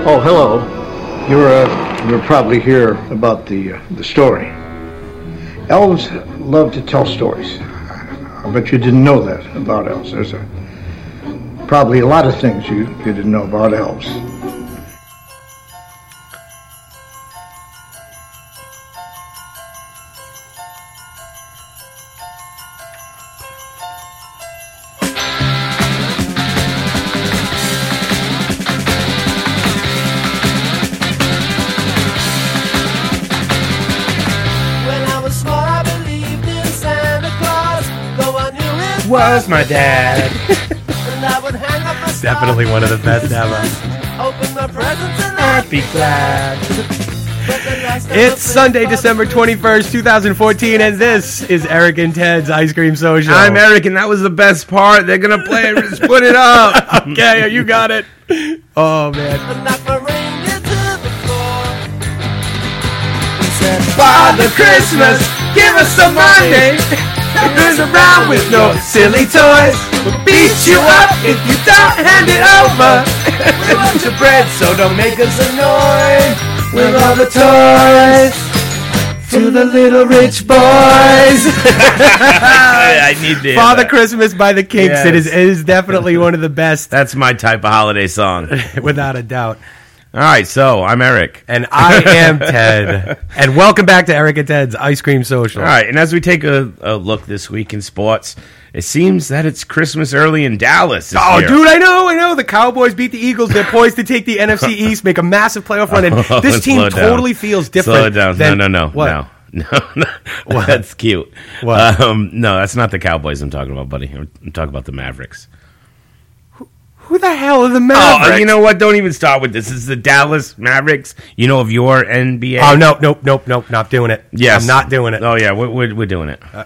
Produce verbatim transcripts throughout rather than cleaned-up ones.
Oh, hello. You're uh, you're probably here about the uh, the story. Elves love to tell stories. I bet you didn't know that about elves. There's a probably a lot of things you, you didn't know about elves. Was my dad. Definitely one of the best ever. I'd be glad. It's Sunday, December twenty-first, twenty fourteen, and this is Eric and Ted's Ice Cream Social. I'm Eric, and that was the best part. They're going to play it. Just put it up. Okay, you got it. Oh, man. Father Christmas, give us some money. Goes around with no silly toys. We'll beat you up if you don't hand it over. We want your bread, so don't make us annoyed with all the toys. To the little rich boys. I need the Father Christmas by the Kinks. Yes. It is, it is definitely one of the best. That's my type of holiday song. Without a doubt. All right, so I'm Eric. And I am Ted. And welcome back to Eric and Ted's Ice Cream Social. All right, and as we take a, a look this week in sports, it seems that it's Christmas early in Dallas this Oh, year. dude, I know, I know. The Cowboys beat the Eagles. They're poised to take the N F C East, make a massive playoff run. And Oh, this team slow down. totally feels different. Slow it down. Than, no, no, no. what? No. No, no. What? That's cute. What? Um, no, that's not the Cowboys I'm talking about, buddy. I'm talking about the Mavericks. Who the hell are the Mavericks? Oh, you know what? Don't even start with this. This is the Dallas Mavericks. You know of your N B A? Oh, no, nope, nope, nope. Not doing it. Yes. I'm not doing it. Oh, yeah, we're, we're, we're doing it. Uh,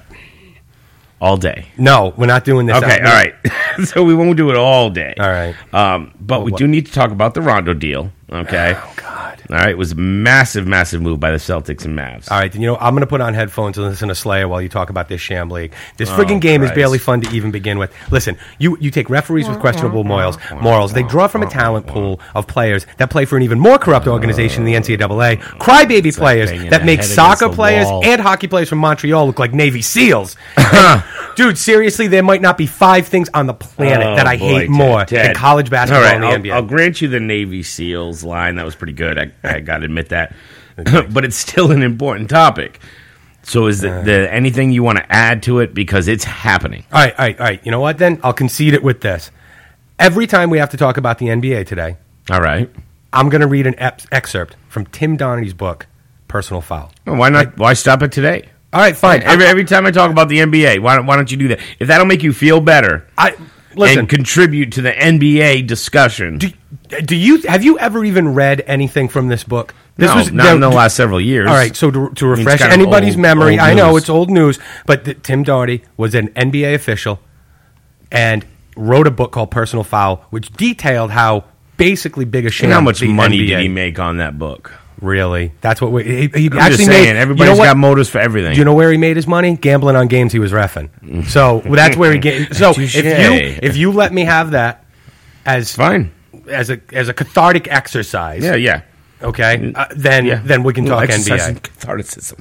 all day. No, we're not doing this. Okay, all right. So we won't do it all day. All right. Um, but Well, we what? do need to talk about the Rondo deal, okay? Oh, God. All right, it was a massive, massive move by the Celtics and Mavs. All right, then you know I'm going to put on headphones and listen to Slayer while you talk about this sham league. This Oh, friggin' game Christ. is barely fun to even begin with. Listen, you, you take referees with questionable morals. Morals. They draw from a talent pool of players that play for an even more corrupt organization in the N C double A. Crybaby players banging that their make head soccer against the players wall. and hockey players from Montreal look like Navy SEALs. And, dude, seriously, there might not be five things on the planet Oh, that I boy, hate Ted, more Ted. than college basketball All right, and the I'll, N B A. I'll grant you the Navy SEALs line. That was pretty good. I, I got to admit that. But it's still an important topic. So is there the, anything you want to add to it? Because it's happening. All right, all right, all right. You know what, then? I'll concede it with this. Every time we have to talk about the N B A today, All right. I'm going to read an ep- excerpt from Tim Donaghy's book, Personal Foul. Well, why not? Why stop it today? All right, fine. Every, I, every time I talk about the N B A, why don't, why don't you do that? If that'll make you feel better I, listen, and contribute to the N B A discussion. do, do you have you ever even read anything from this book? This no, not there- in the last several years. All right, so to, to I mean, it's refresh kind of anybody's old- memory, old I know news. it's old news, but the, Tim Donaghy was an N B A official and wrote a book called Personal Foul, which detailed how basically big a sham. And how much the money N B A did he make on that book? Really? That's what we, he, he I'm actually just saying, made. everybody's you know what? got motives for everything. Do you know where he made his money? Gambling on games he was reffing. So that's where he get. So if you Touché. if you let me have that as Fine. as a as a cathartic exercise, Yeah, yeah. okay, uh, then Yeah. then we can No, talk N B exercise A. and Catharticism.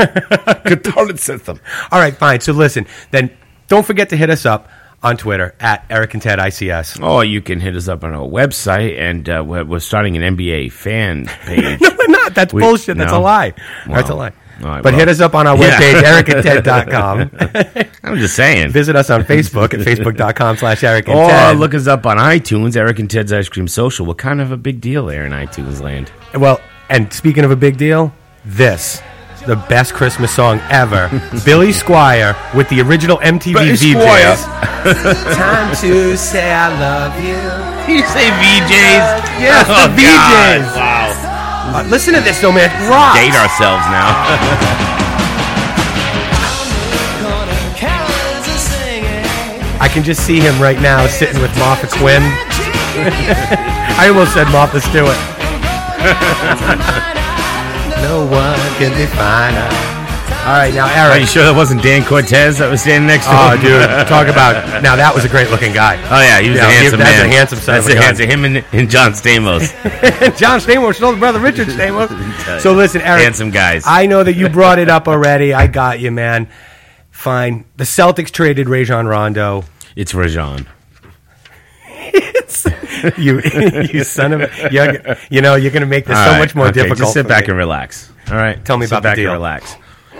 Catharticism. All right, fine. So listen, then don't forget to hit us up on Twitter at Eric and Ted I C S. Or you can hit us up on our website, and uh, we're, we're starting an N B A fan page. No, we're not. That's We- bullshit. That's a no? lie. That's a Well, lie. all right, but well. hit us up on our Yeah. webpage, eric and ted dot com. I'm just saying. Visit us on Facebook at facebook dot com slash Eric and Or Ted. look us up on iTunes, Eric and Ted's Ice Cream Social. We're kind of a big deal there in iTunes land. Well, and speaking of a big deal, this, the best Christmas song ever, Billy Squire with the original M T V Billy V Squire. Js. Time to say I love you. You say V Js? Yes, Oh, the V God. Js. Wow. Uh, listen to this, though, man. It rocks. Date ourselves now. I can just see him right now sitting with Martha Quinn. I almost said Martha Stewart. No one can be finer. All right, now, Are Eric. you sure that wasn't Dan Cortez that was standing next to Oh, him? dude, talk about... Now, that was a great-looking guy. Oh, yeah, he was Yeah, a handsome that's man. a handsome son That's of a a gun. handsome. Him and, and John Stamos. John Stamos, older brother Richard Stamos. So, listen, Eric. Handsome guys. I know that you brought it up already. I got you, man. Fine. The Celtics traded Rajon Rondo. It's Rajon. you, you son of a... You're, you know, you're going to make this All so right, much more okay, difficult. Just sit for back me. and relax. All right? Tell me sit about the back deal. and relax.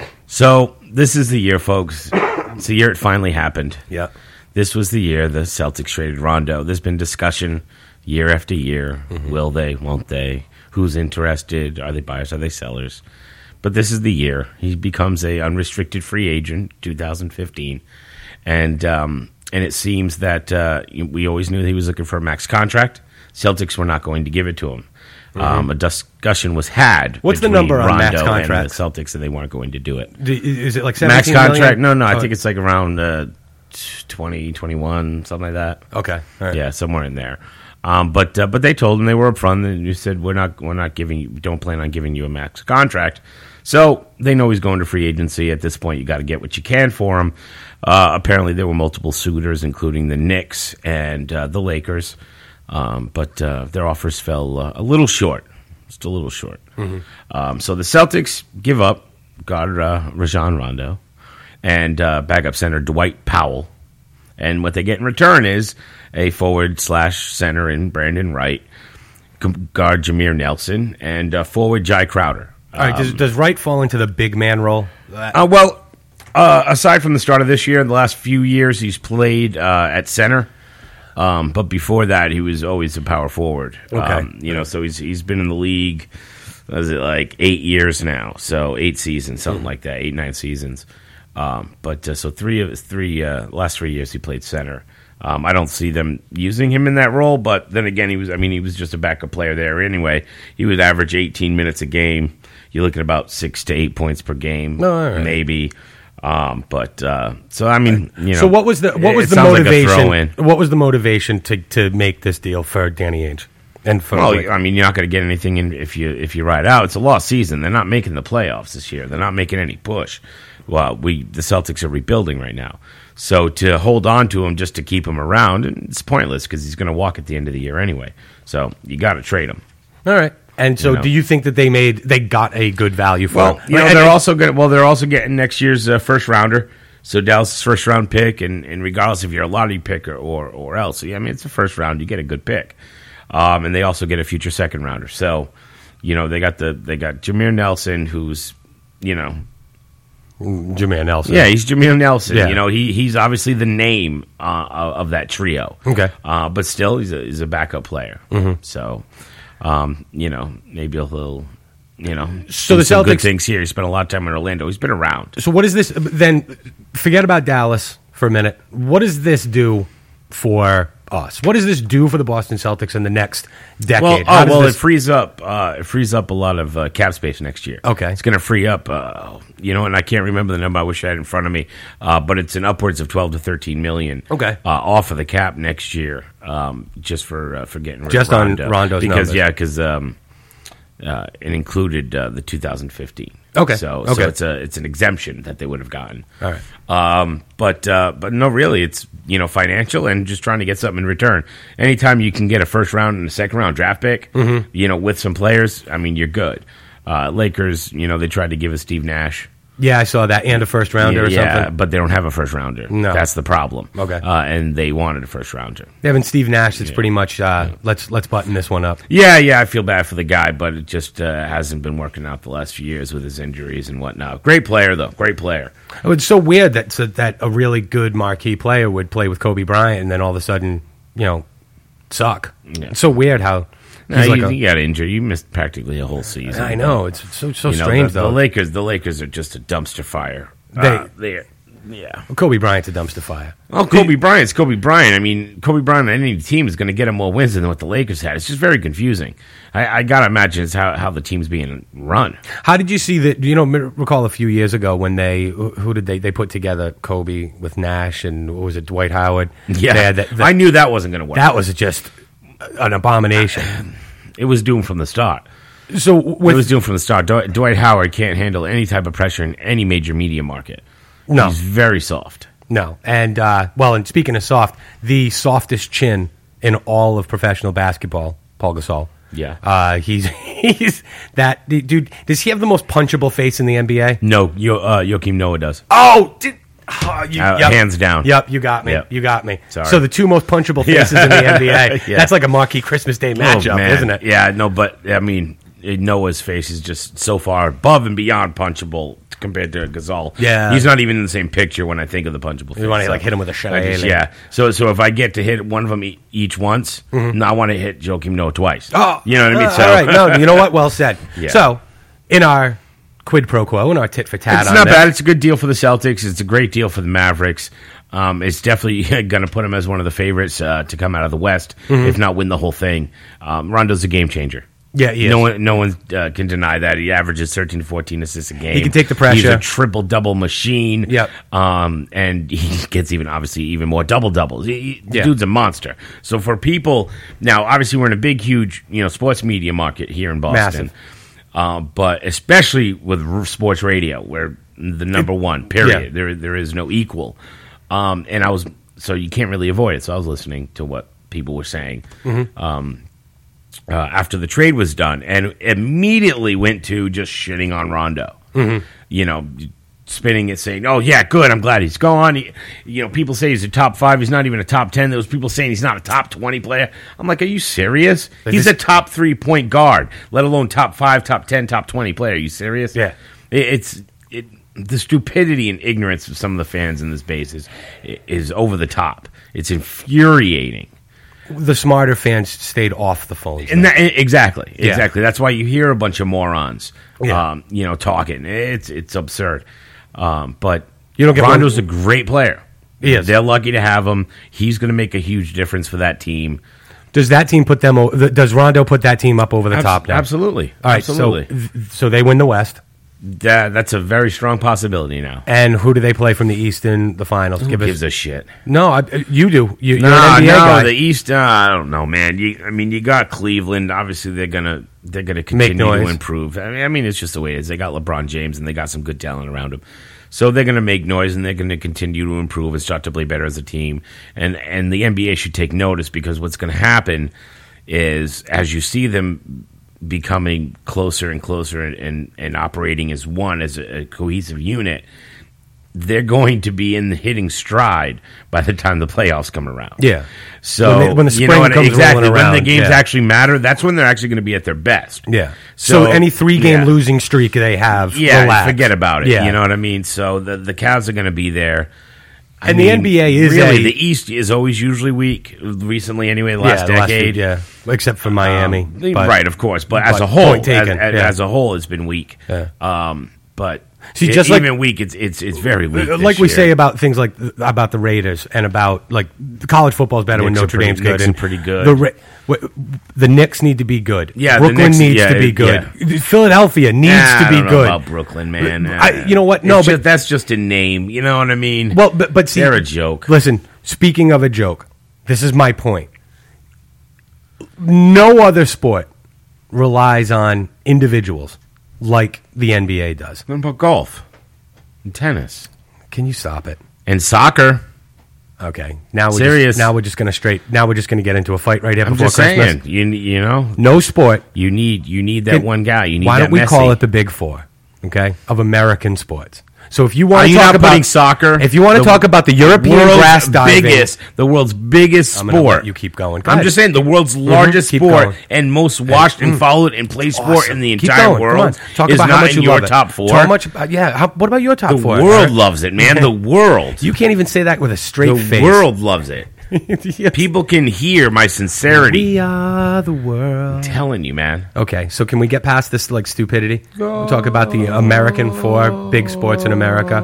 So, this is the year, folks. It's the year it finally happened. Yeah. This was the year the Celtics traded Rondo. There's been discussion year after year. Mm-hmm. Will they? Won't they? Who's interested? Are they buyers? Are they sellers? But this is the year. He becomes a unrestricted free agent, two thousand fifteen. And um, and it seems that uh, we always knew he was looking for a max contract. Celtics were not going to give it to him. Mm-hmm. Um, a discussion was had. What's the between number on Rondo max and contracts? the Celtics, and they weren't going to do it. Do- Is it like Max seventeen contract? million? No, no. I Oh, think it's like around uh, twenty, twenty-one, something like that. Okay. All right. Yeah, somewhere in there. Um, but uh, but they told him, they were upfront, and you said we're not we're not giving you, don't plan on giving you a max contract. So they know he's going to free agency. At this point, you got to get what you can for him. Uh, apparently, there were multiple suitors, including the Knicks and uh, the Lakers, um, but uh, their offers fell uh, a little short, just a little short. Mm-hmm. Um, so the Celtics give up, got uh, Rajon Rondo, and uh, backup center Dwight Powell. And what they get in return is a forward slash center in Brandon Wright, guard Jameer Nelson, and uh, forward Jai Crowder. All right. Does, does Wright fall into the big man role? Uh, well, uh, aside from the start of this year, in the last few years, he's played uh, at center. Um, but before that, he was always a power forward. Okay. Um, you know, so he's he's been in the league, what is it, like eight years now? So eight seasons, something like that, eight, nine seasons. Um, but uh, so three of his three uh, last three years he played center. Um, I don't see them using him in that role, but then again, he was. I mean, he was just a backup player there anyway. He would average eighteen minutes a game. You're looking at about six to eight points per game, Oh, all right. maybe. Um, but uh, so I mean, you know. So what was the what it- was it the sounds like a motivation? throw-in. What was the motivation to, to make this deal for Danny Ainge and for? Well, like- I mean, you're not going to get anything in if you if you ride out. It's a lost season. They're not making the playoffs this year. They're not making any push. Well, we the Celtics are rebuilding right now, so to hold on to him just to keep him around, it's pointless because he's going to walk at the end of the year anyway. So you got to trade him. all right. And so, You know. do you think that they made they got a good value for Well, him? you know, And- they're and- also going. Well, they're also getting next year's uh, first rounder. So Dallas' first round pick, and, and regardless if you're a lottery pick or, or or else, I mean, it's the first round. You get a good pick, um, and they also get a future second rounder. So, you know, they got the they got Jameer Nelson, who's, you know, Jameer Nelson. yeah, he's Jameer Nelson. Yeah. You know, he he's obviously the name uh, of that trio. Okay. uh, but still, he's a he's a backup player. Mm-hmm. So, um, you know, maybe a little. You know, So do the some good Celtics- things here. He spent a lot of time in Orlando. He's been around. So what is this? Then forget about Dallas for a minute. What does this do for us? What does this do for the Boston Celtics in the next decade? Well, How oh, does well, this- it frees up. Uh, it frees up a lot of uh, cap space next year. Okay. it's going to free up. Uh, you know, and I can't remember the number. I wish I had it in front of me. Uh, but it's an upwards of twelve to thirteen million. Okay. uh, off of the cap next year, um, just for uh, for getting rid Just of on Rondo. Rondo's because numbers. yeah, because um, uh, it included uh, the two thousand fifteen. Okay. so Okay. so it's a it's an exemption that they would have gotten. All right. Um, but uh, but no, really, it's you know financial and just trying to get something in return. Anytime you can get a first round and a second round draft pick, Mm-hmm. you know, with some players, I mean, you're good. Uh, Lakers, you know, they tried to give us Steve Nash. Yeah, I saw that, and a first rounder or yeah, something. but they don't have a first rounder. No. That's the problem. Okay. uh, and they wanted a first rounder. Having Steve Nash, it's pretty much uh, let's let's button this one up. Yeah, yeah, I feel bad for the guy, but it just uh, hasn't been working out the last few years with his injuries and whatnot. Great player, though. Great player. Oh, it's so weird that so that a really good marquee player would play with Kobe Bryant and then all of a sudden, you know, suck. Yeah. It's so weird how No, he's you, like a- you got injured. You missed practically a whole season. I know it's so so You know, strange the, though. the Lakers, the Lakers are just a dumpster fire. They- uh, they're, yeah. Kobe Bryant's a dumpster fire. Oh, Kobe Bryant's Kobe Bryant. I mean, Kobe Bryant on any team is going to get him more wins than what the Lakers had. It's just very confusing. I, I got to imagine it's how, how the team's being run. How did you see that? You know, recall a few years ago when they who did they they put together Kobe with Nash and what was it, Dwight Howard? Yeah, They had that, that, I knew that wasn't going to work. that was just an abomination. It was doomed from the start. So What with, he was doing from the start. Dwight, Dwight Howard can't handle any type of pressure in any major media market. No. He's very soft. no, and uh, well, and speaking of soft, the softest chin in all of professional basketball, Paul Gasol. Yeah. uh, he's he's that dude. Does he have the most punchable face in the N B A? No, Yo, uh, Joakim Noah does. Oh, did, oh you, Uh, yep. hands down. Yep, you got me. Yep. You got me. Sorry. So the two most punchable faces in the N B A. Yeah. That's like a marquee Christmas Day matchup, Oh, man. isn't it? Yeah, no, but I mean, Noah's face is just so far above and beyond punchable compared to Gasol. Yeah. He's not even in the same picture when I think of the punchable face. You want to So like hit him with a I shillelagh. just- yeah. So so if I get to hit one of them e- each once, no, I want to hit Joakim Noah twice. Mm-hmm. Oh, you know what I mean? uh, So all right. No, you know what? Well said. Yeah. So, in our quid pro quo, in our tit for tat, it's on not this, bad. It's a good deal for the Celtics. It's a great deal for the Mavericks. Um, it's definitely going to put him as one of the favorites uh, to come out of the West, Mm-hmm. if not win the whole thing. Um, Rondo's a game changer. Yeah, he is. no one, no one uh, can deny that. He averages thirteen to fourteen assists a game. He can take the pressure. He's a triple double machine. Yep. Um, and he gets even obviously even more double doubles. He, he- Yeah. Dude's a monster. So for people now, obviously we're in a big, huge, you know, sports media market here in Boston. Massive. Um, but especially with r- sports radio, where the number one period, Yeah. there there is no equal. Um, and I was so you can't really avoid it. So I was listening to what people were saying. Mm-hmm. Um, uh, after the trade was done, and immediately went to just shitting on Rondo. Mm-hmm. You know, spinning it, saying, "Oh yeah, good. I'm glad he's gone." He, you know, people say he's a top five. He's not even a top ten. There was people saying he's not a top twenty player. I'm like, are you serious? But he's this- a top three point guard, let alone top five, top ten, top twenty player. Are you serious? Yeah. It, it's it. The stupidity and ignorance of some of the fans in this base is is over the top. It's infuriating. the smarter fans stayed off the phones. And that, exactly, Yeah. exactly. That's why you hear a bunch of morons, Yeah. um, you know, talking. It's it's absurd. Um, but You don't get Rondo's one- a great player. He is. They're lucky to have him. He's going to make a huge difference for that team. Does that team put them? o- th- Does Rondo put that team up over the Abs- top now? Absolutely. All right. absolutely. So, th- so they win the West, That, that's a very strong possibility now. and who do they play from the East in the finals? Who Give gives us. a shit? No, I, you do. You, you're No, an N B A no, guy. the East. Uh, I don't know, man. You, I mean, you got Cleveland. Obviously, they're gonna they're gonna continue noise. to improve. I mean, I mean, it's just the way it is. They got LeBron James, and they got some good talent around him. So they're gonna make noise, and they're gonna continue to improve and start to play better as a team. And and the N B A should take notice, because what's gonna happen is, as you see them becoming closer and closer and, and, and operating as one, as a, a cohesive unit, they're going to be in the hitting stride by the time the playoffs come around. Yeah. So When the- when the you spring know what, comes exactly rolling when the around, games yeah. actually matter, that's when they're actually going to be at their best. Yeah. So, So, any three game yeah. losing streak they have, Yeah, relax. forget about it. Yeah. You know what I mean? So the the Cavs are going to be there. I And the N B A is really a- the East is always usually weak. Recently, anyway, the last yeah, the decade, yeah, except for Miami. Um, but- right, of course, but, as but a whole, point taken, as, as, yeah. as a whole, it's been weak. Yeah. Um, but See, e- just like- even weak, it's it's it's very weak. this like we year. say about things like about the Raiders and about like college football is better when Knicks are Notre pretty- Dame's good Knicks are and pretty good. The, Ra- w- the Knicks need to be good. Yeah, the Brooklyn Knicks- needs yeah, to be it- good. Philadelphia needs Nah, to I be don't know good. about Brooklyn, man. I- you know what? No, It's but just- that's just a name. You know what I mean? well, but but see, they're a joke. Listen, speaking of a joke, this is my point. No other sport relies on individuals like the N B A does. What about golf and tennis Can you stop it? and soccer? Okay, now we're Serious. Just, now we're just gonna straight. Now we're just gonna get into a fight right here I'm before just Christmas. saying. You you know No sport. you need you need that Can- one guy. You need Why that don't we Messi. call it the Big Four? Okay, of American sports. So if you Are want to you talk not about putting soccer? if you want to the talk about the European world's grass diving, biggest, the world's biggest I'm gonna sport. let you keep going. Go I'm ahead. just saying the world's largest Keep sport going. and most watched and followed and played sport Awesome. in the Keep entire going. Come world on. Talk is about not how much in you your love it. top four. How much? Uh, yeah. How, what about your top the four? world Eric? loves it, man. The world. You can't even say that with a straight the face. world loves it. Yes. People can hear my sincerity. We are the world. I'm telling you, man. Okay, so can we get past this like stupidity? We'll talk about the American four big sports in America.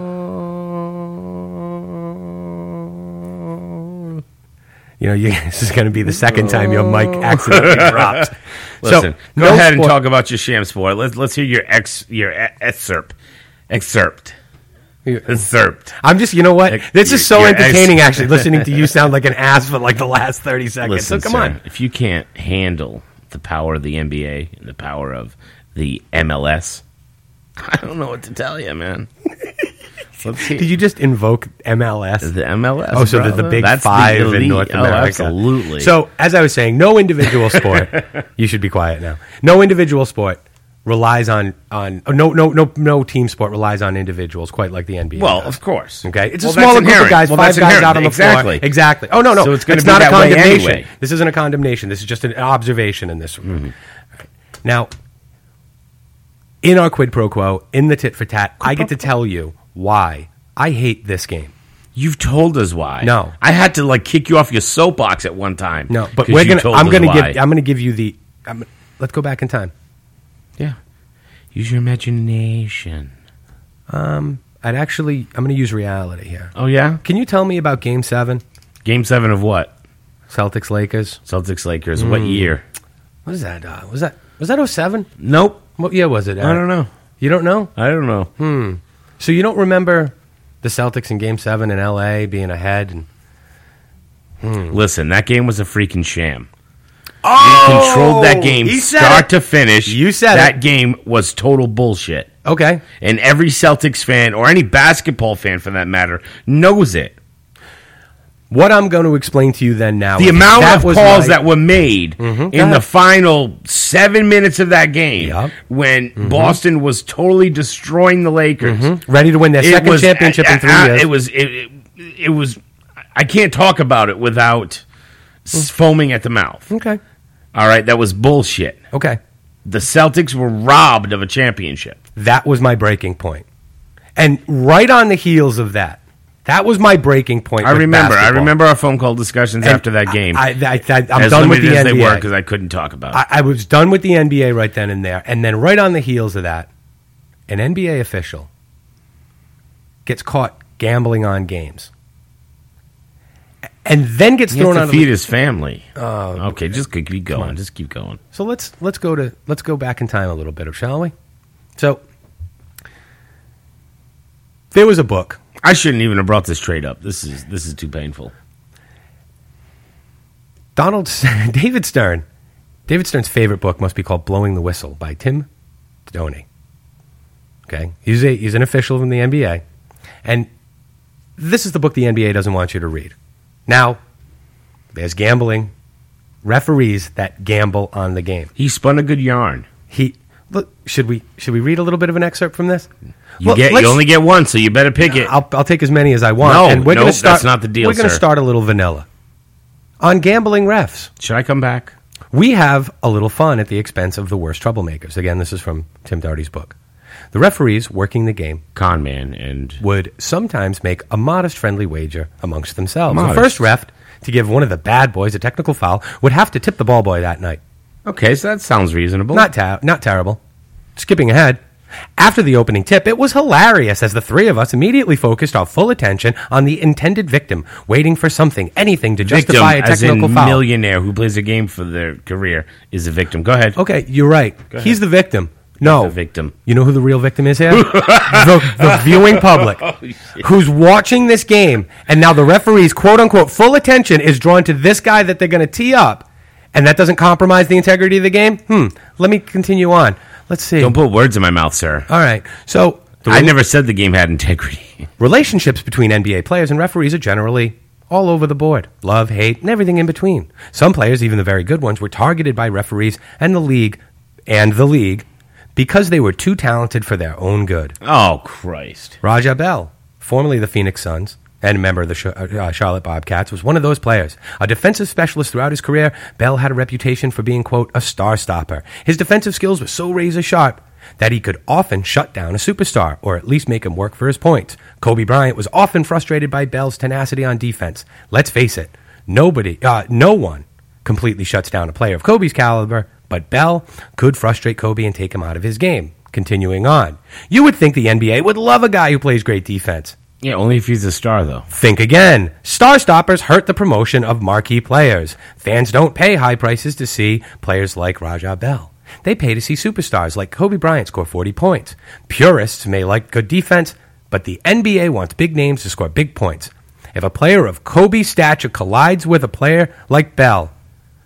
You know, you, this is going to be the second time your mic accidentally drops. Listen, So, go no ahead and sport- talk about your sham sport. Let's let's hear your ex your e- excerpt. Excerpt. Excerpt. I'm just, you know what? Ex- This is so your- your ex- entertaining, actually, listening to you sound like an ass for like the last thirty seconds. Listen, so come sir, on. if you can't handle the power of the N B A and the power of the M L S. I don't know what to tell you, man. Let's see. Did you just invoke M L S? The M L S. Oh, so brother. the, the big That's five the elite. in North America. Oh, absolutely. So, as I was saying, no individual sport. You should be quiet now. No individual sport relies on on oh, no no no no team sport relies on individuals quite like the N B A. Well, does. of course. Okay, it's well, a smaller group of guys, well, five guys inherent. out on the exactly. floor. Exactly. Oh no no, so it's, it's be not that a condemnation. Anyway. This isn't a condemnation. This is just an observation in this room. Mm-hmm. Right. Now, in our quid pro quo, in the tit for tat, I get to tell you why I hate this game. You've told us why. No, I had to like kick you off your soapbox at one time. No, but we're you gonna. I'm gonna why. give. I'm gonna give you the. I'm, let's go back in time. Yeah, use your imagination. Um, I'd actually. I'm gonna use reality here. Oh yeah. Can you tell me about Game Seven? Game Seven of what? Celtics Lakers. Celtics Lakers. Mm. What year? What is that? Uh, was that was that oh seven? Nope. What year was it? I don't know. You don't know? I don't know. Hmm. So you don't remember the Celtics in Game Seven in L A being ahead? And, hmm. Listen, that game was a freaking sham. Oh, you controlled that game start it. to finish. You said that it. game was total bullshit. Okay. And every Celtics fan, or any basketball fan for that matter, knows it. What I'm going to explain to you then now. The amount that of was calls my, that were made mm-hmm, in the final seven minutes of that game yep. when mm-hmm. Boston was totally destroying the Lakers. Mm-hmm. Ready to win their it second was, championship uh, in three uh, years. It was, it, it, it was, I can't talk about it without mm. foaming at the mouth. Okay. All right, that was bullshit. Okay. The Celtics were robbed of a championship. That was my breaking point. And right on the heels of that, that was my breaking point. I with remember. basketball. I remember our phone call discussions and after that game. I, I, I, I'm as done with the as N B A. They were because I couldn't talk about it. I, I was done with the N B A right then and there. And then right on the heels of that, an N B A official gets caught gambling on games. And then gets he thrown has out to of feed the, his family. Uh, okay, just keep going. Just keep going. So let's let's go to let's go back in time a little bit, shall we? So there was a book. I shouldn't even have brought this trade up. This is this is too painful. Donald David Stern. David Stern's favorite book must be called Blowing the Whistle by Tim Donahue. Okay, he's a he's an official from the N B A, and this is the book the N B A doesn't want you to read. Now, there's gambling, referees that gamble on the game. He spun a good yarn. He look. Should we should we read a little bit of an excerpt from this? You well, get you only get one, so you better pick it. I'll I'll take as many as I want. No, and we're nope, gonna start, that's not the deal, We're going to sir. start a little vanilla on gambling refs. Should I come back? We have a little fun at the expense of the worst troublemakers. Again, this is from Tim Doherty's book. The referees working the game, con man, and would sometimes make a modest friendly wager amongst themselves. Modest. The first ref to give one of the bad boys a technical foul would have to tip the ball boy that night. Okay, so that sounds reasonable. Not ta- not terrible. Skipping ahead, after the opening tip, it was hilarious as the three of us immediately focused our full attention on the intended victim, waiting for something, anything to justify victim, a technical as in foul. Millionaire who plays a game for their career is a victim. Go ahead. Okay, you're right. He's the victim. No. The victim. You know who the real victim is here? the, the viewing public Oh, who's watching this game, and now the referee's quote-unquote full attention is drawn to this guy that they're going to tee up, and that doesn't compromise the integrity of the game? Hmm. Let me continue on. Let's see. Don't put words in my mouth, sir. All right. So I never said the game had integrity. Relationships between N B A players and referees are generally all over the board. Love, hate, and everything in between. Some players, even the very good ones, were targeted by referees and the league and the league because they were too talented for their own good. Oh, Christ. Raja Bell, formerly the Phoenix Suns and a member of the Sh- uh, Charlotte Bobcats, was one of those players. A defensive specialist throughout his career, Bell had a reputation for being, quote, a star stopper. His defensive skills were so razor sharp that he could often shut down a superstar, or at least make him work for his points. Kobe Bryant was often frustrated by Bell's tenacity on defense. Let's face it, nobody, uh, no one completely shuts down a player of Kobe's caliber, but Bell could frustrate Kobe and take him out of his game. Continuing on, you would think the N B A would love a guy who plays great defense. Yeah, only if he's a star, though. Think again. Star stoppers hurt the promotion of marquee players. Fans don't pay high prices to see players like Raja Bell. They pay to see superstars like Kobe Bryant score forty points. Purists may like good defense, but the N B A wants big names to score big points. If a player of Kobe's stature collides with a player like Bell,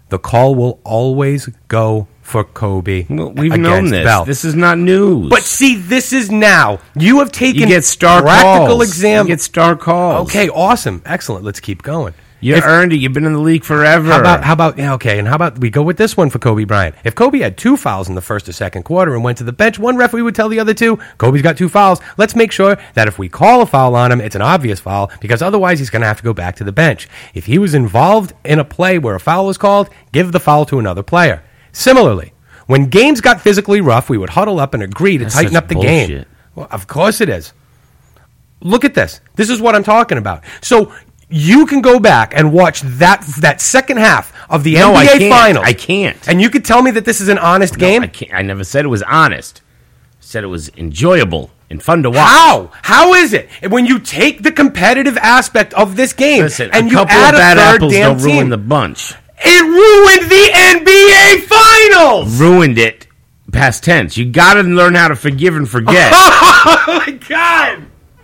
the call will always go for Kobe. Well, we've against known this. Bell. This is not news. But see, this is now. You have taken you get star practical calls. exam. You get star calls. Okay, awesome, excellent. Let's keep going. You If- earned it. You've been in the league forever. How about, how about, yeah, okay, and how about we go with this one for Kobe Bryant? If Kobe had two fouls in the first or second quarter and went to the bench, one referee would tell the other two, Kobe's got two fouls. Let's make sure that if we call a foul on him, it's an obvious foul, because otherwise he's going to have to go back to the bench. If he was involved in a play where a foul was called, give the foul to another player. Similarly, when games got physically rough, we would huddle up and agree to That's tighten such up the bullshit. game. Well, of course it is. Look at this. This is what I'm talking about. So you can go back and watch that that second half of the No, I N B A can't. Finals. I can't. And you could tell me that this is an honest No, game? I, can't. I never said it was honest. I said it was enjoyable and fun to watch. How? How is it? When you take the competitive aspect of this game Listen, and a you couple add of bad a third apples damn don't ruin team, the bunch. it ruined the N B A Finals! Ruined it. Past tense. You got to learn how to forgive and forget. Oh my God!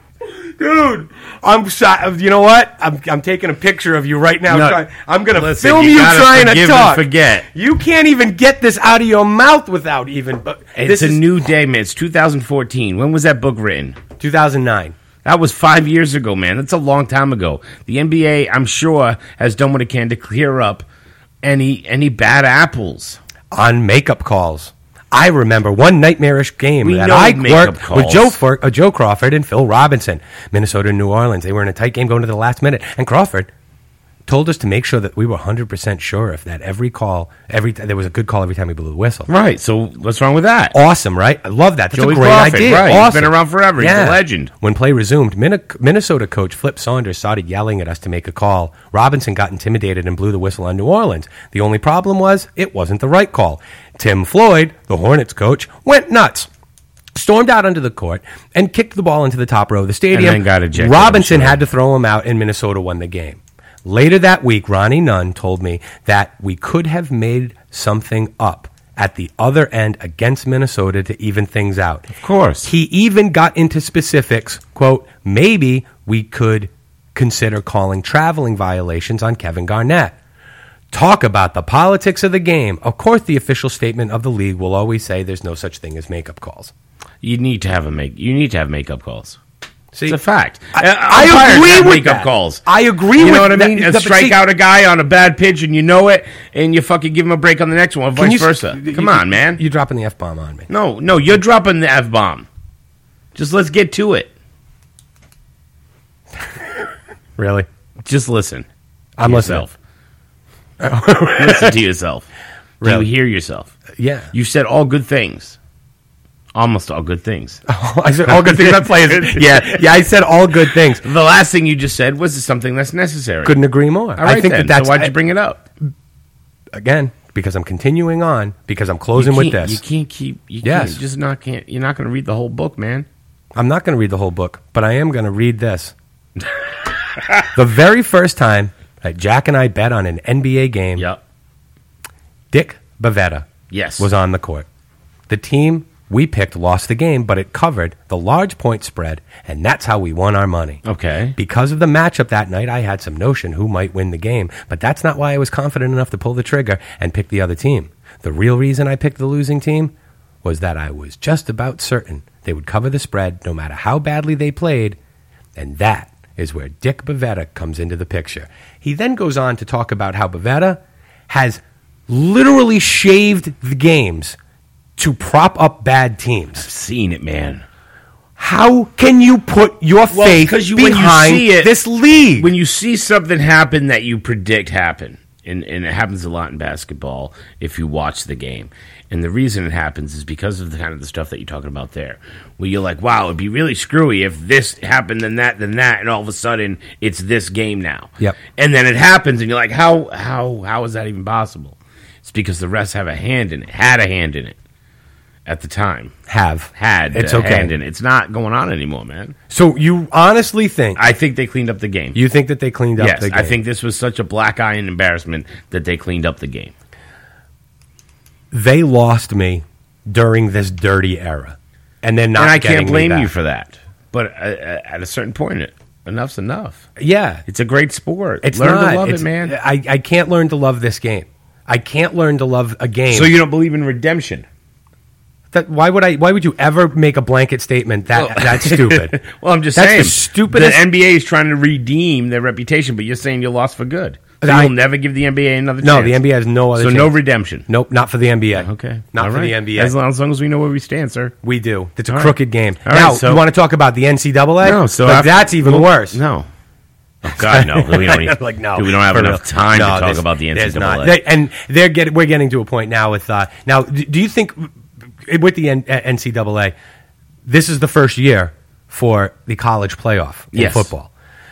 Dude, I'm sorry. You know what? I'm, I'm taking a picture of you right now. No, trying, I'm going to listen, film you you, gotta trying to forgive and talk. forget. You can't even get this out of your mouth without even. But It's this a is new day, man. It's two thousand fourteen. When was that book written? two thousand nine. That was five years ago, man. That's a long time ago. The N B A, I'm sure, has done what it can to clear up any any bad apples. On makeup calls. I remember one nightmarish game We that know I makeup worked calls. with Joe, For- uh, Joe Crawford and Phil Robinson, Minnesota and New Orleans. They were in a tight game going to the last minute. And Crawford told us to make sure that we were one hundred percent sure if that every call, every t- there was a good call every time we blew the whistle. Right. So what's wrong with that? Awesome, right? I love that. That's Joey a great Crawford, idea. right. He's Awesome. been around forever. He's a legend. When play resumed, Min- Minnesota coach Flip Saunders started yelling at us to make a call. Robinson got intimidated and blew the whistle on New Orleans. The only problem was it wasn't the right call. Tim Floyd, the Hornets coach, went nuts. Stormed out onto the court and kicked the ball into the top row of the stadium. And then got ejected, Robinson I'm sure. had to throw him out, and Minnesota won the game. Later that week, Ronnie Nunn told me that we could have made something up at the other end against Minnesota to even things out. Of course. He even got into specifics, quote, maybe we could consider calling traveling violations on Kevin Garnett. Talk about the politics of the game. Of course, the official statement of the league will always say there's no such thing as makeup calls. You need to have a make. You need to have makeup calls. See, It's a fact. I, Uh, I umpires agree have with makeup that. calls. I agree You with know what I that. mean? The- And but strike see- out a guy on a bad pitch, and you know it, and you fucking give him a break on the next one, or Can vice you- versa. you- Come you- on, man. You're dropping the F-bomb on me. No, no, you're dropping the F bomb. Just let's get to it. Really? Just listen. to I'm yourself. Listen to yourself. Do Really? you hear yourself? Yeah. You said all good things. Almost all good things. I said all good things about players. Yeah, yeah, I said all good things. The last thing you just said was something that's necessary. Couldn't agree more. All right, I think then. that that's so why'd you bring it up? again because I'm continuing on because I'm You closing with can't- this. You can't keep. You Yes. can't just not can't. You're not going to read the whole book, man. I'm not going to read the whole book, but I am going to read this. The very first time that Jack and I bet on an N B A game, Yep. Dick Bavetta Yes. was on the court. The team we picked lost the game, but it covered the large point spread, and that's how we won our money. Okay. Because of the matchup that night, I had some notion who might win the game, but that's not why I was confident enough to pull the trigger and pick the other team. The real reason I picked the losing team was that I was just about certain they would cover the spread no matter how badly they played, and that is where Dick Bavetta comes into the picture. He then goes on to talk about how Bavetta has literally shaved the games to prop up bad teams. Seen it, man. How can you put your Well, faith 'cause you- when you behind see it- this league? When you see something happen that you predict happen, and, and it happens a lot in basketball if you watch the game. And the reason it happens is because of the kind of the stuff that you're talking about there, where you're like, wow, it'd be really screwy if this happened, then that, then that, and all of a sudden it's this game now. Yep. And then it happens, and you're like, how, how, how is that even possible? It's because the refs have a hand in it, had a hand in it at the time. Have. Had It's a okay. hand in it. It's not going on anymore, man. So you honestly think, I think they cleaned up the game. you think that they cleaned up Yes, the game? I think this was such a black eye and embarrassment that they cleaned up the game. they lost me during this dirty era. And they're not and I getting can't me blame back. you for that. But uh, at a certain point, it- enough's enough. Yeah. It's a great sport. It's Learn not. to love It's- it, man. I, I can't learn to love this game. I can't learn to love a game. So you don't believe in redemption? That, why would I? Why would you ever make a blanket statement that Well- that's stupid? Well, I'm just That's saying. the stupidest- The N B A is trying to redeem their reputation, but you're saying you lost for good. So I- you'll never give the N B A another No, chance. the N B A has no other. So chance. no redemption. Nope, not for the N B A. Okay. not All for right. the N B A. As long, as long as we know where we stand, sir. We do. It's a All right. crooked game. All now, right, so- you want to talk about the N C double A? No, so But after- that's even well, worse. No. Oh God, no. We don't, even- like no, dude, we don't have for enough real. time No, to talk there's- about the N C there's double A. not. They, and they're getting. We're getting to a point now with. Uh, now, d- do you think with the N- N C double A, this is the first year for the college playoff in Yes. football?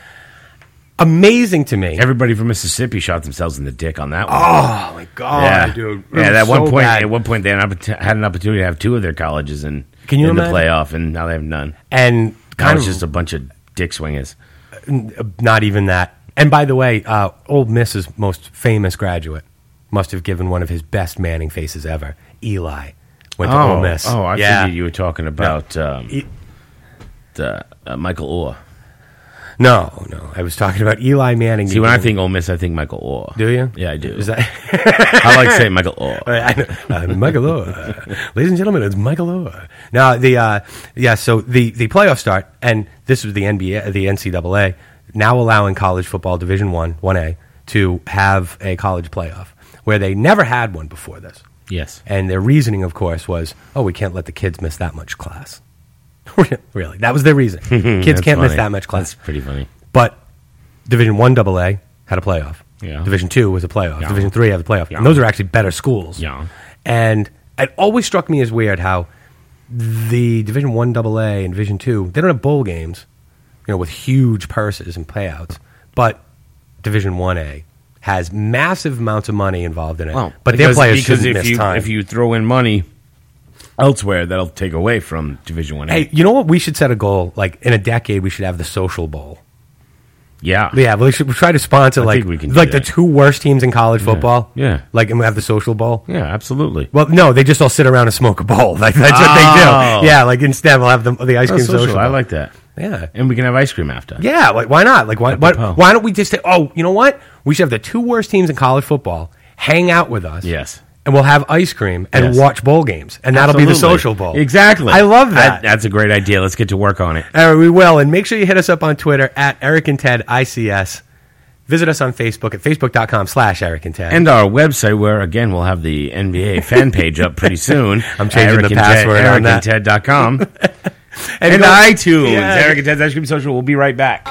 Amazing to me. Everybody from Mississippi shot themselves in the dick on that one. Oh my god, yeah, dude! Yeah, It at was one so point, bad. at one point, they had an, oppor- had an opportunity to have two of their colleges in, Can you in the imagine? playoff, and now they have none. and Now kind it's of just a bunch of dick swingers. not even that. And by the way, uh, Old Miss's most famous graduate must have given one of his best Manning faces ever. Eli went to Ole Miss. oh, I yeah. figured you were talking about um, E- the, uh, Michael Orr. No, no. I was talking about Eli Manning. See, when I think Ole Miss, I think Michael Orr. Do you? Yeah, I do. Is that I like saying Michael Orr. I know. Uh, Michael Orr. Ladies and gentlemen, it's Michael Orr. Now, the uh, yeah, so the, the playoffs start, and this was the N B A, the N C double A, now allowing college football Division One, One A, to have a college playoff where they never had one before this. Yes. And their reasoning, of course, was, oh, we can't let the kids miss that much class. Really, that was their reason. Kids That's can't miss funny. that much class. That's pretty funny. But Division One double A had a playoff. Yeah. Division Two was a playoff. Yeah. Division Three had a playoff. Yeah. And those are actually better schools. Yeah. And it always struck me as weird how the Division One double A and Division Two, they don't have bowl games, you know, with huge purses and payouts. But Division One A has massive amounts of money involved in it. Well, but their because- players because shouldn't if miss you time. if you throw in money elsewhere, that'll take away from Division One. Hey, you know what? We should set a goal. Like in a decade, we should have the Social Bowl. yeah, Yeah, we should try to sponsor I like think we can do like the that. two worst teams in college football. Yeah. like and we have the Social Bowl. yeah, absolutely. Well, no, they just all sit around and smoke a bowl. Like that's what Oh. they do. Yeah, like instead we'll have the the ice Oh, cream social. social. I Bowl. like that, Yeah. and we can have ice cream after. Yeah, like, why not? Like, why, why, Apropos. why don't we just say, oh, you know what? We should have the two worst teams in college football hang out with us. Yes. And we'll have ice cream and Yes. watch bowl games. And that'll be the Absolutely. Social Bowl. Exactly. I love that. That's a great idea. Let's get to work on it. All right, we will. And make sure you hit us up on Twitter at Eric and Ted I C S. Visit us on Facebook at facebook.com slash Eric and Ted. And our website, where again we'll have the N B A fan page up pretty soon. I'm changing Eric the and Ted- password on Eric that. and Ted dot com. And and go- iTunes. Yeah. Eric and Ted's Ice Cream Social. We'll be right back.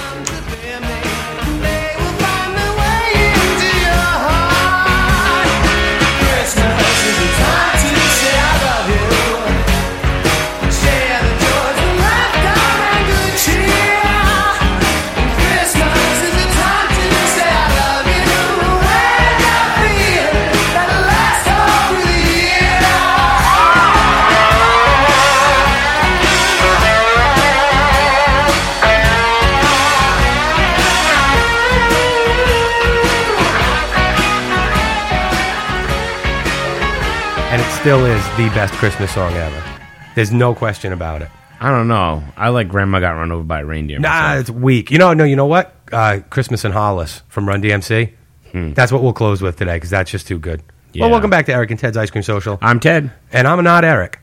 And it still is the best Christmas song ever. There's no question about it. I don't know. I like Grandma Got Run Over by a Reindeer. Nah, myself. it's weak. You know, no, you know what? Uh, Christmas in Hollis from Run D M C. That's what we'll close with today because that's just too good. Yeah. Well, welcome back to Eric and Ted's Ice Cream Social. I'm Ted. And I'm not Eric.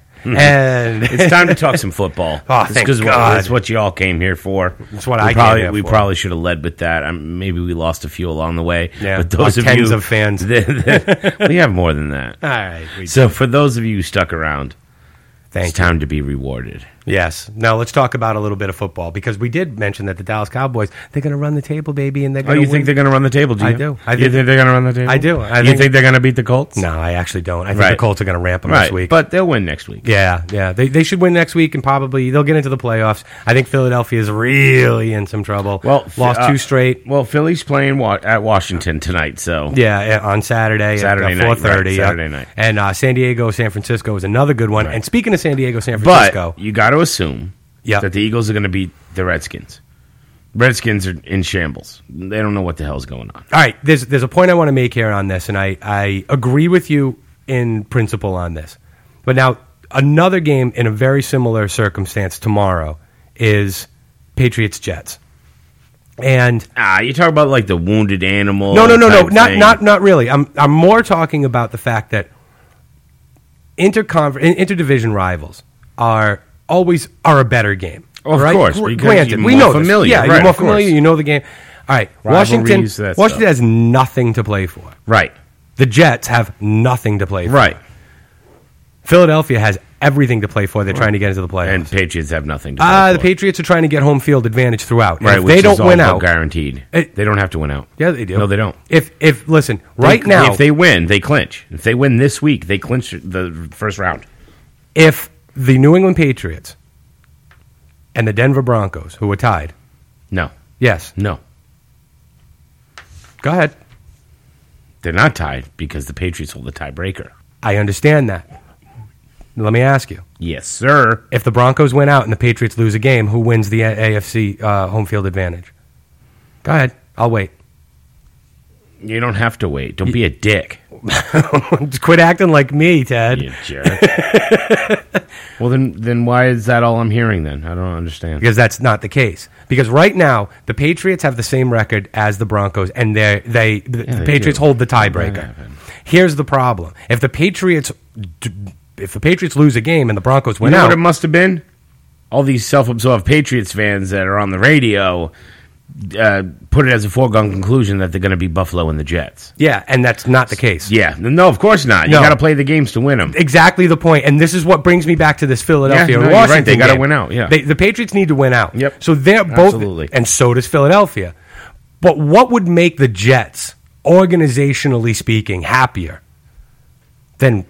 And It's time to talk some football. Oh, It's thank 'cause God. That's what you all came here for. That's what we I came probably, here We for. probably should have led with that. Um, maybe we lost a few along the way. Yeah, but those like of tens you, of fans. we have more than that. all right. We So for those of you who stuck around, Thank it's time to be rewarded. Yes. Now let's talk about a little bit of football because we did mention that the Dallas Cowboys, they're going to run the table, baby, and they're Oh, going to you think they're going to run the table? Do I you? do. I you think- think they're going to run the table? I do. I you think- think they're going to beat the Colts? No, I actually don't. I think Right. the Colts are going to ramp them Right, this week. but they'll win next week. Yeah, yeah. They they should win next week and probably they'll get into the playoffs. I think Philadelphia is really in some trouble. Well, lost uh, two straight. Well, Philly's playing wa- at Washington tonight, so Yeah, yeah, on Saturday, Saturday at night, four thirty. right, Saturday night. And uh, San Diego, San Francisco is another good one. Right. And speaking of San Diego, San but Francisco, you got to assume Yep. that the Eagles are going to beat the Redskins. Redskins are in shambles. They don't know what the hell's going on. all right, there's there's a point I want to make here on this, and I, I agree with you in principle on this. But now another game in a very similar circumstance tomorrow is Patriots Jets. And ah, you talk about like the wounded animal. no, no, no, no, type not thing. not not really. I'm I'm more talking about the fact that interconfer- interdivision rivals are always are a better game. Oh, of right? course, Gr- because granted, you're we more know this. familiar. Yeah, Right, you're more of course. familiar. You know the game. All right, Washington. Rivalries, that Washington stuff. has nothing to play for. Right, The Jets have nothing to play for. right. Philadelphia has everything to play for. They're trying to get into the playoffs. And Patriots have nothing to play Ah, for. the Patriots are trying to get home field advantage throughout. And Right, if which they don't is all win but out, guaranteed. It- they don't have to win out. yeah, they do. No, they don't. If if listen, right They- now, if they win, they clinch. If they win this week, they clinch the first round. if the New England Patriots and the Denver Broncos, who are tied, No, yes, no, go ahead. they're not tied because the Patriots hold the tiebreaker. I understand that. Let me ask you: Yes, sir. if the Broncos win out and the Patriots lose a game, who wins the A F C uh, home field advantage? Go ahead. I'll wait. You don't have to wait. Don't be a dick. Just quit acting like me, Ted. You jerk. Well, then, then why is that all I'm hearing? Then I don't understand. Because that's not the case. Because right now the Patriots have the same record as the Broncos, and they they the, Yeah, the they Patriots do. hold the That tiebreaker. happened. Here's the problem: if the Patriots d- if the Patriots lose a game and the Broncos You win know out, what it must have been? All these self-absorbed Patriots fans that are on the radio uh, put it as a foregone conclusion that they're going to be Buffalo and the Jets. yeah, and that's not the case. Yeah, no, of course not. You No. got to play the games to win them. Exactly the point, and this is what brings me back to this Philadelphia Yeah, no, and you're right. Washington. They gotta game. win out, yeah. They- the Patriots need to win out. Yep. So they're both, Absolutely. and so does Philadelphia. But what would make the Jets, organizationally speaking, happier than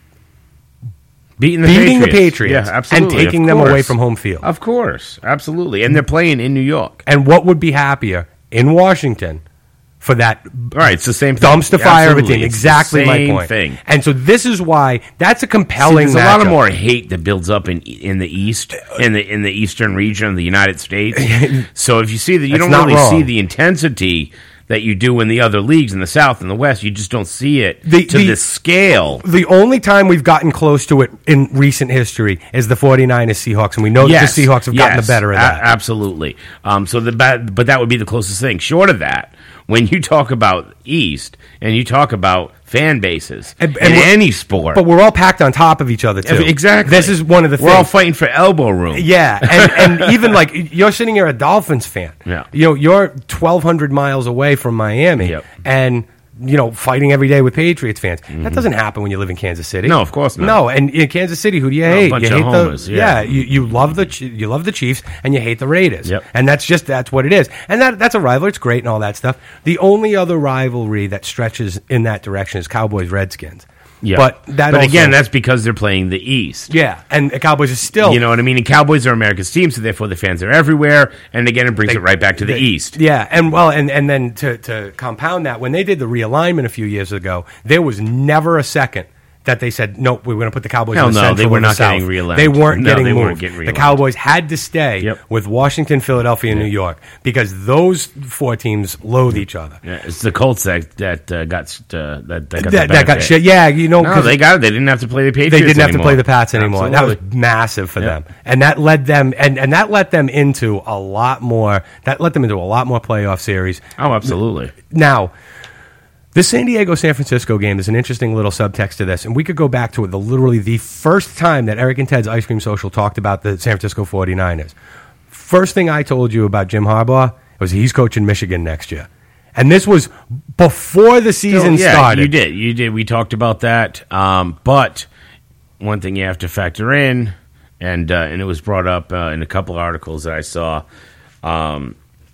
Beating the beating Patriots. the Patriots yeah, absolutely, and taking of them away course. from home field? Of course, absolutely. And they're playing in New York. And what would be happier in Washington for that Right, it's the same thing. dumpster fire of a Absolutely. team? It's Exactly the my same point. thing. And so this is why that's a See, compelling. there's a lot of matchup. more hate that builds up in in the east, in the in the eastern region of the United States. So if you see that, you That's don't not really wrong. see the intensity that you do in the other leagues in the South and the West. You just don't see it The- to the- this scale. The only time we've gotten close to it in recent history is the 49ers Seahawks, and we know Yes, that the Seahawks have gotten yes, the better of a- that. absolutely. Um, so the ba- but that would be the closest thing. Short of that, when you talk about East and you talk about fan bases And- and in we're- any sport, But we're all packed on top of each other, too. exactly. This is one of the We're things. all fighting for elbow room. Yeah, and, and even like you're sitting here a Dolphins fan. Yeah. You know, you're twelve hundred miles away from Miami, Yep. and you know, fighting every day with Patriots fans. That doesn't happen when you live in Kansas City. No, of course not. No, and in Kansas City, who do you a hate? bunch you of hate homers, the yeah. You, you love the Ch- you love the Chiefs, and you hate the Raiders. Yep. And that's just that's what it is. And that that's a rivalry. It's great and all that stuff. The only other rivalry that stretches in that direction is Cowboys Redskins. Yeah. But that but also- again, that's because they're playing the East. yeah, and the Cowboys are still You know what I mean? And Cowboys are America's team, so therefore the fans are everywhere. And again, it brings it right back to the They- East. Yeah, and well, and, and then to, to compound that, when they did the realignment a few years ago, there was never a second that they said, nope, we're going to put the Cowboys Hell in the no, Central they were or the not South. getting realigned. They weren't No, getting they moved. weren't getting the realigned. Cowboys had to stay Yep. with Washington, Philadelphia, and New York because those four teams loathe each other. Yeah, it's the Colts that that uh, got uh, that, that got the That, that got benefit. shit. Yeah, you know, No, 'cause they got it. They didn't have to play the Patriots. they didn't have to anymore. play the Pats anymore. That was Absolutely. massive for Yeah. them, and that led them and, and that let them into a lot more. That let them into a lot more playoff series. Oh, absolutely. Now, the San Diego-San Francisco game is an interesting little subtext to this, and we could go back to it, the literally the first time that Eric and Ted's Ice Cream Social talked about the San Francisco forty-niners. First thing I told you about Jim Harbaugh was he's coaching Michigan next year. And this was before the season yeah, started. you did. You did. We talked about that. Um, but one thing you have to factor in, and uh, and it was brought up uh, in a couple of articles that I saw. Um,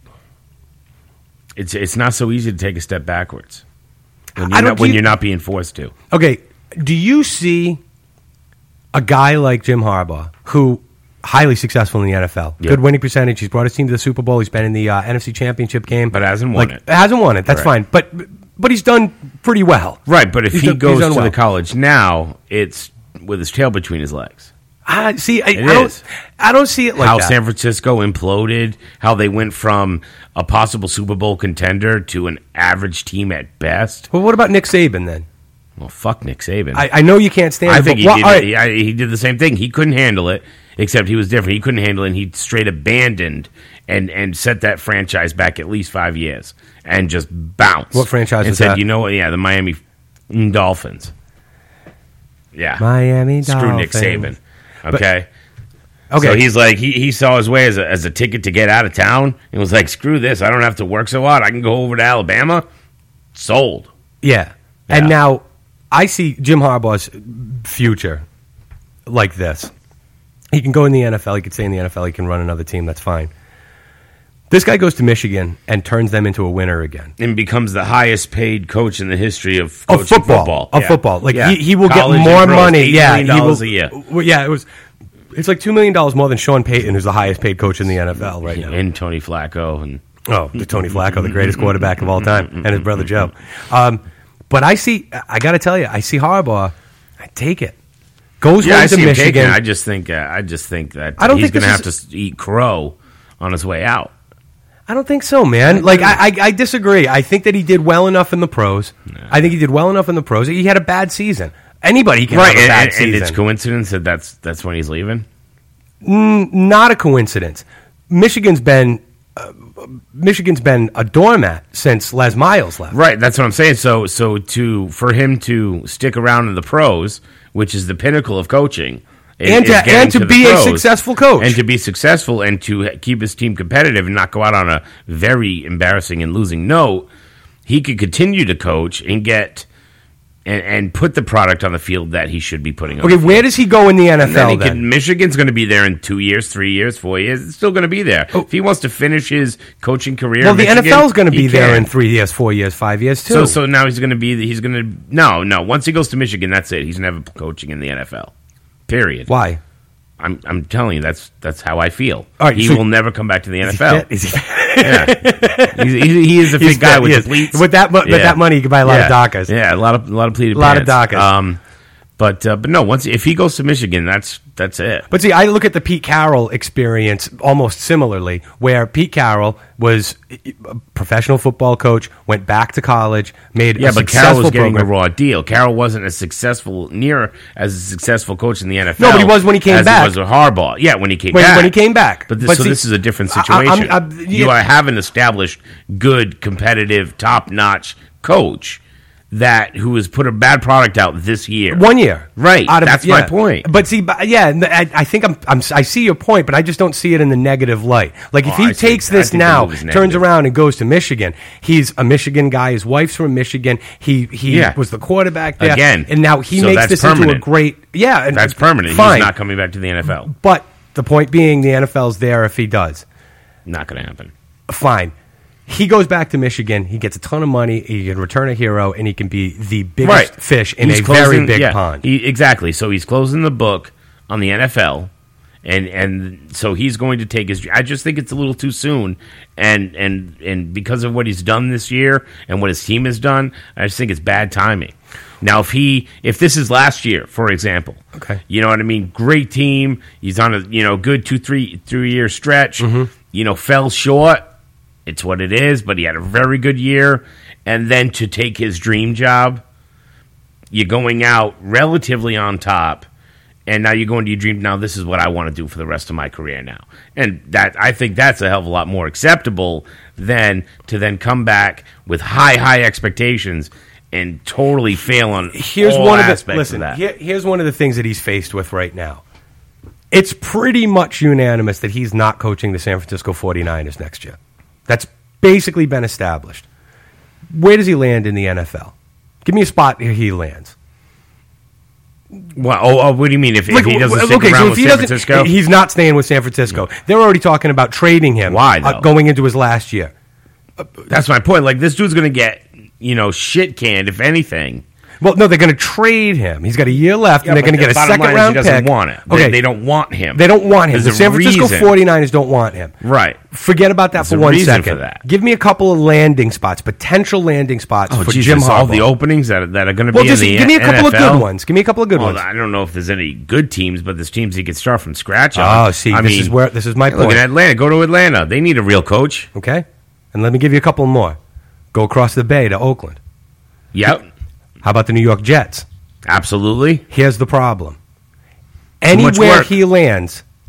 it's it's not so easy to take a step backwards when I you're, don't not, when keep- you're not being forced to. Okay, do you see a guy like Jim Harbaugh, who highly successful in the N F L, Yeah. good winning percentage, he's brought his team to the Super Bowl, he's been in the uh, N F C Championship game, But hasn't won Like, it. Hasn't won it. That's Right. fine, but but he's done pretty well. Right, but if He's he done- he's goes done to well. the college now, it's with his tail between his legs. I see. I, I It don't. is. I don't see it like how that. San Francisco imploded, how they went from a possible Super Bowl contender to an average team at best. Well, what about Nick Saban then? Well, fuck Nick Saban. I, I know you can't stand. I it, think but he what- did. all right, He, I- he did the same thing. He couldn't handle it, except he was different. He couldn't handle it, and he straight abandoned and, and set that franchise back at least five years and just bounced. What franchise and was said, that? you know what? Yeah, the Miami Dolphins. Yeah. Miami Screw Nick Dolphins. Saban. Okay. But, okay. So he's like, he, he saw his way as a, as a ticket to get out of town and was like, screw this. I don't have to work so hard. I can go over to Alabama. Sold. Yeah. Yeah. And now I see Jim Harbaugh's future like this. He can go in the N F L. He could stay in the N F L. He can run another team. That's fine. This guy goes to Michigan and turns them into a winner again. And becomes the highest paid coach in the history of Of coaching football. football. Of Yeah. football. Like, Yeah. he, he will College get more and pros, money. eight Yeah. million he dollars will, a year. well, yeah, it was... It's like two million dollars more than Sean Payton, who's the highest paid coach in the N F L right now. And Tony Flacco. And Oh, the Tony Flacco, the greatest quarterback of all time, and his brother Joe. Um, but I see, I got to tell you, I see Harbaugh. I take it. Goes yeah, home I to see him Michigan. taking it. I just think, uh, I just think that I don't he's think going to this have to eat crow on his way out. I don't think so, man. Like I, I, I disagree. I think that he did well enough in the pros. I think he did well enough in the pros. He had a bad season. Anybody can Right, have a and, bad and, season. and it's coincidence that that's that's when he's leaving. Not a coincidence. Michigan's been uh, Michigan's been a doormat since Les Miles left. Right, that's what I'm saying. So, so to for him to stick around in the pros, which is the pinnacle of coaching, is- And to- is getting and to the be a pros, successful coach. and to be successful, and to keep his team competitive, and not go out on a very embarrassing and losing note, he could continue to coach and get and, and put the product on the field that he should be putting on. Okay, the field. where does he go in the N F L And then he then? can, Michigan's going to be there in two years, three years, four years. It's still going to be there. If he wants to finish his coaching career, Well, in the Michigan, N F L is going to he be there can. in three years, four years, five years too. So, so now he's going to be. He's going to no, no. Once he goes to Michigan, that's it. He's never coaching in the N F L. Period. Why? I'm I'm telling you, that's that's how I feel. All right, he so- will never come back to the N Is F he L. fit? Is he Yeah. he's, he, he is a He's big guy fit, with he the is. pleats. With that, mo- with Yeah. that money, you can buy a lot yeah. of Dockers. Yeah, a lot of a lot of pleated A lot of pants. Dockers. Um, but uh, but no, once if he goes to Michigan, that's that's it. But see, I look at the Pete Carroll experience almost similarly, where Pete Carroll was a professional football coach, went back to college, made Yeah, a but Carroll successful was getting program. a raw deal. Carroll wasn't as successful, near as a successful coach in the N F No, L. but he was when he came as back. He was with Harbaugh. Yeah, when he came When- back. when he came back. But, this, But so see, this is a different I- situation. I'm- I'm- you yeah. are, have an established, good, competitive, top-notch coach that who has put a bad product out this year. One year, Right, Out of- that's my yeah. point. But see, but, yeah, and I, I think I'm, I'm, I see your point, but I just don't see it in the negative light. Like if Oh, he I see- takes I this think the now, move is turns negative. around and goes to Michigan, he's a Michigan guy. His wife's from Michigan. He he Yeah. was the quarterback there, Again, and now he so makes that's this into a permanent. great yeah. And That's permanent. Fine, He's not coming back to the N F L. but the point being, the N F L's there if he does. Not going to happen. Fine. He goes back to Michigan. He gets a ton of money. He can return a hero, and he can be the biggest fish in He's a very closing- big yeah, pond. He, exactly. So he's closing the book on the N F L, and and so he's going to take his. I just think it's a little too soon, and and and because of what he's done this year and what his team has done, I just think it's bad timing. Now, if he if this is last year, for example, Okay. you know what I mean. Great team. He's on a you know good two three three year stretch. Mm-hmm. You know, fell short. It's what it is, but he had a very good year. And then to take his dream job, you're going out relatively on top, and now you're going to your dream. Now this is what I want to do for the rest of my career now, and that I think that's a hell of a lot more acceptable than to then come back with high, high expectations and totally fail on Here's all one of the aspects listen. of that. Here, here's one of the things that he's faced with right now. It's pretty much unanimous that he's not coaching the San Francisco forty-niners next year. That's basically been established. Where does he land in the N F L? Give me a spot where he lands. Well, oh, oh, what do you mean if, if Like, he doesn't w- stick okay, around so if with he San doesn't- Francisco? he's not staying with San Francisco. They're already talking about trading him. Why, uh, though? going into his last year. That's my point. Like this dude's going to get you know shit canned if anything. Well, no, they're going to trade him. He's got a year left, and they're going to get a second round he doesn't pick. want it. They, Okay, they don't want him. They don't want him. There's The a San Francisco reason. forty-niners don't want him. Right. Forget about that There's for a one reason second. for that. Give me a couple of landing spots, potential landing spots Oh, for Jesus, Jim Harbaugh. all the openings that, that are going to well, be just in the give me a couple N F L? of good ones. Give me a couple of good Well, ones. I don't know if there's any good teams, but there's teams he could start from scratch on. Oh, see, I this mean, is where this is my look point. at Atlanta. Go to Atlanta. They need a real coach. Okay, and let me give you a couple more. Go across the bay to Oakland. Yep, How about the New York Jets? absolutely. Here's the problem. Too much Anywhere work. he lands,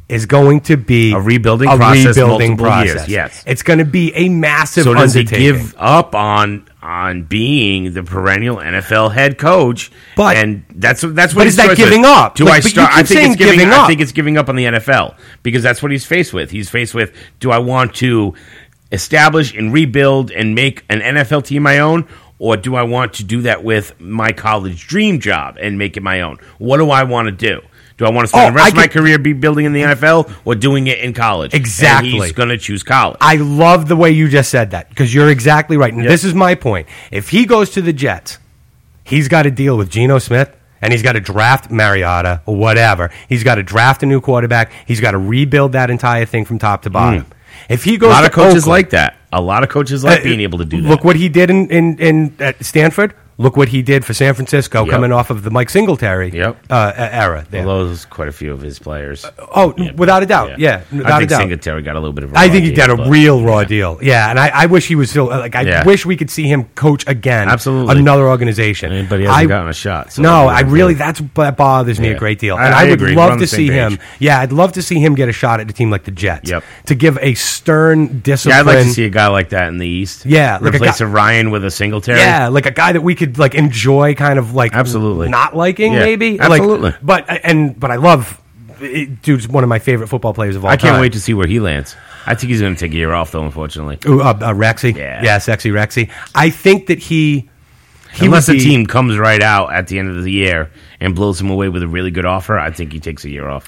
is going to be A rebuilding a process, rebuilding multiple process. years, yes. It's going to be a massive So does he undertaking. give up on on being the perennial N F L head coach? But- and that's that's what but he's is that choice with. giving up? Do Like, I but you start? keep I think saying it's giving. giving I up. think it's giving up on the N F L because that's what he's faced with. He's faced with: do I want to establish and rebuild and make an N F L team my own? Or do I want to do that with my college dream job and make it my own? What do I want to do? Do I want to spend Oh, the rest I of my could- career be building in the N F L or doing it in college? Exactly. And he's going to choose college. I love the way you just said that because you're exactly right. And Yep. this is my point. If he goes to the Jets, he's got to deal with Geno Smith and he's got to draft Mariota or whatever. He's got to draft a new quarterback. He's got to rebuild that entire thing from top to bottom. If he goes a lot to of coaches Oakland- like that. A lot of coaches like Uh, being able to do that. Look what he did in, in, in at Stanford. Look what he did for San Francisco, Yep. coming off of the Mike Singletary Yep. uh, era. There. Although there's quite a few of his players. Oh, without a doubt, yeah, without I a think doubt. Singletary got a little bit of a I raw think he deal, did a but- real raw deal. Yeah, and I, I wish he was still like. I Yeah. wish we could see him coach again. Absolutely. another organization. But he hasn't I, gotten a shot. So no, what I do you really do? that's that bothers me Yeah. a great deal, I- and I I, would agree. We're on love the to same see him. page. Yeah, I'd love to see him get a shot at a team like the Jets. Yep. To give a stern Yeah, discipline. I'd like to see a guy like that in the East. Yeah, like a replace guy- a Ryan with a Singletary. Yeah, like a guy that we could like enjoy, kind of like Absolutely. not liking, Yeah, maybe. absolutely. Like, but and but I love. It, dude's one of my favorite football players of all I can't time. wait to see where he lands. I think he's going to take a year off, though. Unfortunately, Ooh, uh, uh, Rexy, Yeah. yeah, sexy Rexy. I think that he, he unless would the be- team comes right out at the end of the year and blows him away with a really good offer, I think he takes a year off.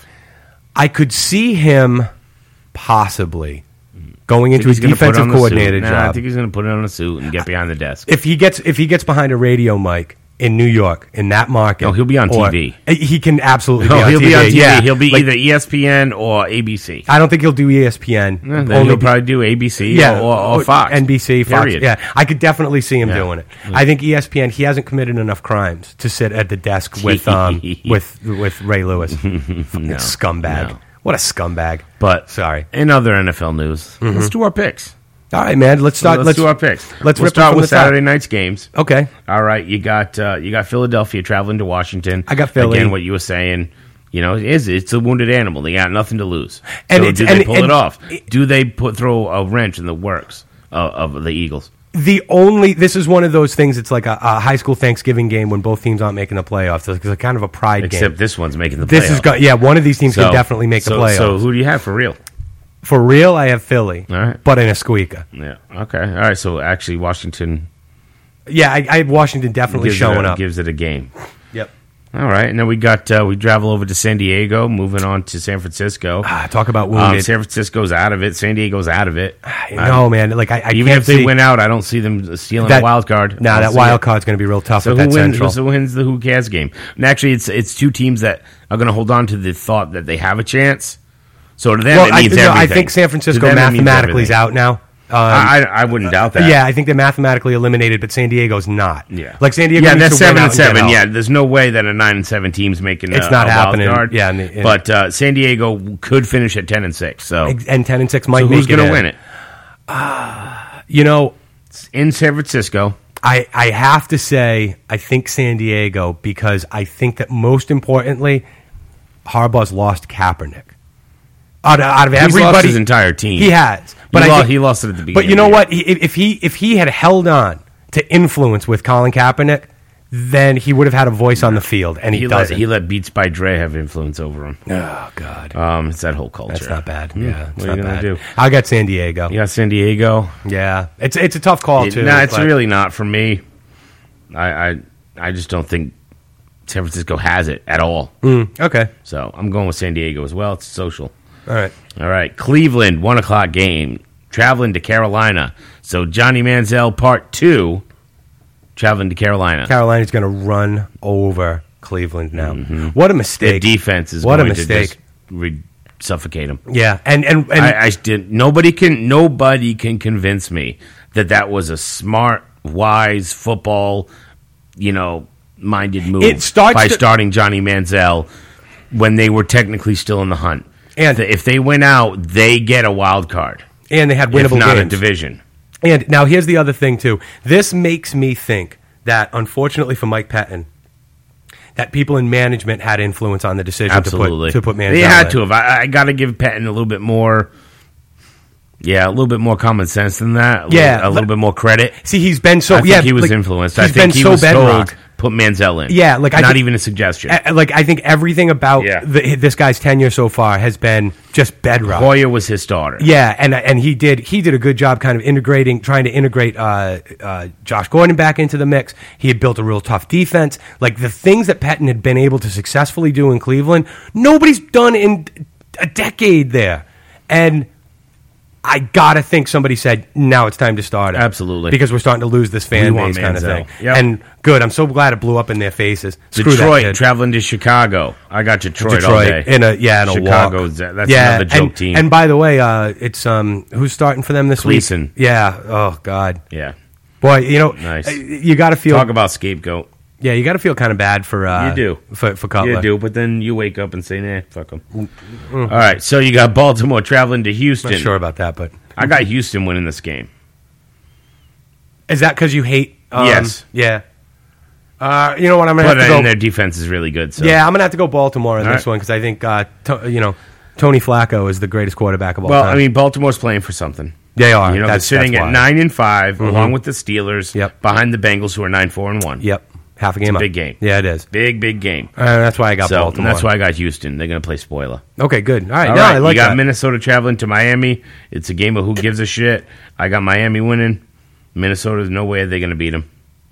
I could see him possibly going into Think a he's gonna put defensive on the suit. coordinator Nah, job. I think he's going to put it on a suit and get behind the desk. if he gets if he gets behind a radio mic in New York in that market, No, he'll be on or- T V. He can absolutely No, be on he'll T V. be on T V. Yeah, He'll be Like, either E S P N or A B C. I don't think he'll do E S P N. Yeah, then only he'll probably do A B C yeah, or, or, or Fox. N B C, Fox. Period. Yeah, I could definitely see him Yeah. doing it. I think E S P N. He hasn't committed enough crimes to sit at the desk with um with with Ray Lewis. Fucking scumbag. no. What a scumbag. But Sorry. in other N F L news, let's do our picks. All right, man. Let's start. let's, do our picks. Let's we'll rip it start from with the top. Saturday night's games. Okay. All right, you got uh, you got Philadelphia traveling to Washington. I got Philly. Again, what you were saying, you know, it is it's a wounded animal. They got nothing to lose. And so it's- do they and- pull and- it off? Do they put throw a wrench in the works of, of the Eagles? The only this is one of those things. It's like a, a high school Thanksgiving game when both teams aren't making the playoffs. It's like kind of a pride Except game. this one's making the This playoffs. is go- yeah. One of these teams So- can definitely make so, the playoffs. So who do you have for real? For real, I have Philly, All right. but in a squeaker. Yeah. Okay. All right. So actually, Washington Yeah, I, I have Washington definitely gives showing it a, up. gives it a game. Yep. All right, and then we got uh, we travel over to San Diego, moving on to San Francisco. Ah, talk about Um, wounded. San Francisco's out of it. San Diego's out of it. no, man. Like I, I Even can't if they see win out, I don't see them stealing that a wild card. Nah, I don't that see wild it. card's going to be real tough So with who that wins? Central. So wins the who cares game? And actually, it's it's two teams that are going to hold on to the thought that they have a chance. So to them, well, it I, means no, everything. I think San Francisco To them, it means mathematically is everything. out now. Um, I, I I wouldn't doubt that. yeah, I think they're mathematically eliminated, but San Diego's not. Yeah, like San Diego. Yeah, needs that's to win seven out and get seven. out. Yeah, there's no way that a nine and seven team's making. It's a, not a happening. Wild card. Yeah, and the- and- but uh, San Diego could finish at ten and six. So, and ten and six might. so make who's going going to to win it? You know, In San Francisco. I, I have to say, I think San Diego because I think that most importantly, Harbaugh's lost Kaepernick. Out of, out of He's everybody, lost his entire team. He has, but he, I lo- think- he lost it at the beginning. But you of know the what? year. He- If he if he had held on to influence with Colin Kaepernick, then he would have had a voice on the field, and he, He let, doesn't. he let Beats by Dre have influence over him. oh God, Um, it's that whole culture. that's not bad. Hmm, Yeah, it's what are you not gonna bad. do? I got San Diego. You got San Diego. Yeah, it's it's a tough call It- too. nah, it's but- really not for me. I, I I just don't think San Francisco has it at all. Mm, okay. So I'm going with San Diego as well. It's social. All right. All right, Cleveland, one o'clock game, traveling to Carolina. So Johnny Manziel, part two, traveling to Carolina. Carolina's going to run over Cleveland now. What a Mm-hmm. Their mistake! defense is What a going to mistake. just re- suffocate them. Yeah, and and, and I, I did. Nobody can. Nobody can convince me that that was a smart, wise football, you know, minded move It starts by to- starting Johnny Manziel when they were technically still in the hunt. And- if they win out, they get a wild card. and they had If winnable not games. a division. And now here's the other thing too. This makes me think that unfortunately for Mike Patton, that people in management had influence on the decision Absolutely. to put to put Manziel They had in. to have. I, I got to give Patton a little bit more. Yeah, a little bit more common sense than that. A Yeah, little, a little bit more credit. See, he's been so I think yeah. he was like, influenced. He's I think been he so was bedrock. told put Manziel in. Yeah, like I not think- even a suggestion. Uh, Like I think everything about Yeah. the, this guy's tenure so far has been just bedrock. Hoyer was his starter. Yeah, and and he did he did a good job kind of integrating, trying to integrate uh, uh, Josh Gordon back into the mix. He had built a real tough defense. Like the things that Pettin had been able to successfully do in Cleveland, nobody's done in a decade there. And I gotta think somebody said now it's time to start it. Absolutely. Because we're starting to lose this fan We want base kind of Manziel. thing. Yep. And good, I'm so glad it blew up in their faces. Screw that Detroit kid. traveling to Chicago. I got Detroit, all Detroit day. in a yeah in a Chicago's walk. that's yeah, another joke and, team. And by the way, uh, it's um who's starting for them this Gleason. week? Yeah. Oh God. yeah, Boy, you know, Nice. uh, you got to feel. talk about scapegoat. yeah, you got to feel kind of bad for. Uh, You do. for for Cutler. You do, but then you wake up and say, "Nah, fuck them." All right, so you got Baltimore traveling to Houston. Not sure about that, but I got Houston winning this game. is that because you hate? Um, Yes. Yeah. Uh, you know what? I'm gonna But have to then go. their defense is really good. So Yeah, I'm gonna have to go Baltimore on All this right. one because I think uh, to, you know Tony Flacco is the greatest quarterback of all well, time. I mean, Baltimore's playing for something. they are. You know, that's, they're sitting that's at why. nine and 5 along with the Steelers. Yep. Behind the Bengals, who are nine four and one. Yep, half a game. a up. big game. Yeah, it is. Big big game. Uh, that's why I got So Baltimore. that's why I got Houston. They're going to play spoiler. Okay, good. All right, All no, right, I like you got that. Minnesota traveling to Miami. It's a game of who gives a shit. I got Miami winning. Minnesota's no way they're going to beat them.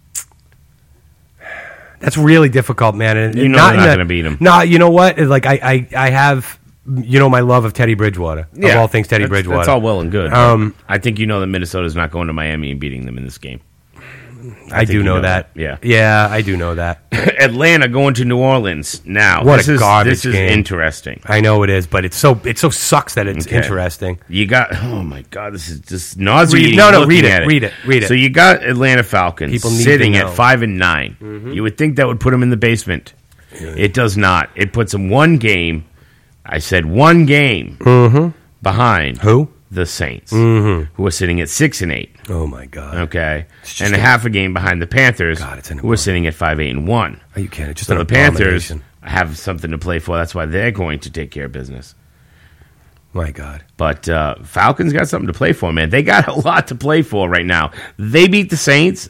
That's really difficult, man. And You know not they're in not a- gonna beat 'em. No, you know what? Like I, I, I have, you know, my love of Teddy Bridgewater. Of all things, Teddy that's, Bridgewater. That's all well and good. Um, I think you know that Minnesota's not going to Miami and beating them in this game. I, think do you know, know that. that. Yeah. yeah, I do know that. Atlanta going to New Orleans now. What this a is, garbage This is game. interesting. I know it is, but it's so it so sucks that it's Okay. interesting. You got oh my god, this is just nauseating. Read- no, no, looking read it, at it, read it, read it. So you got Atlanta Falcons People need sitting to at know. five and 9 Mm-hmm. You would think that would put them in the basement. It does not. It puts them one game. I said one game behind Mm-hmm. Who? the Saints, who are sitting at six and eight. Oh my god! Okay, just and a a- half a game behind the Panthers, God, it's an who are sitting at five eight and one. Are you kidding? Just So an the Panthers abomination. have something to play for. That's why they're going to take care of business. My God. But uh, Falcons got something to play for, man. They got a lot to play for right now. They beat the Saints.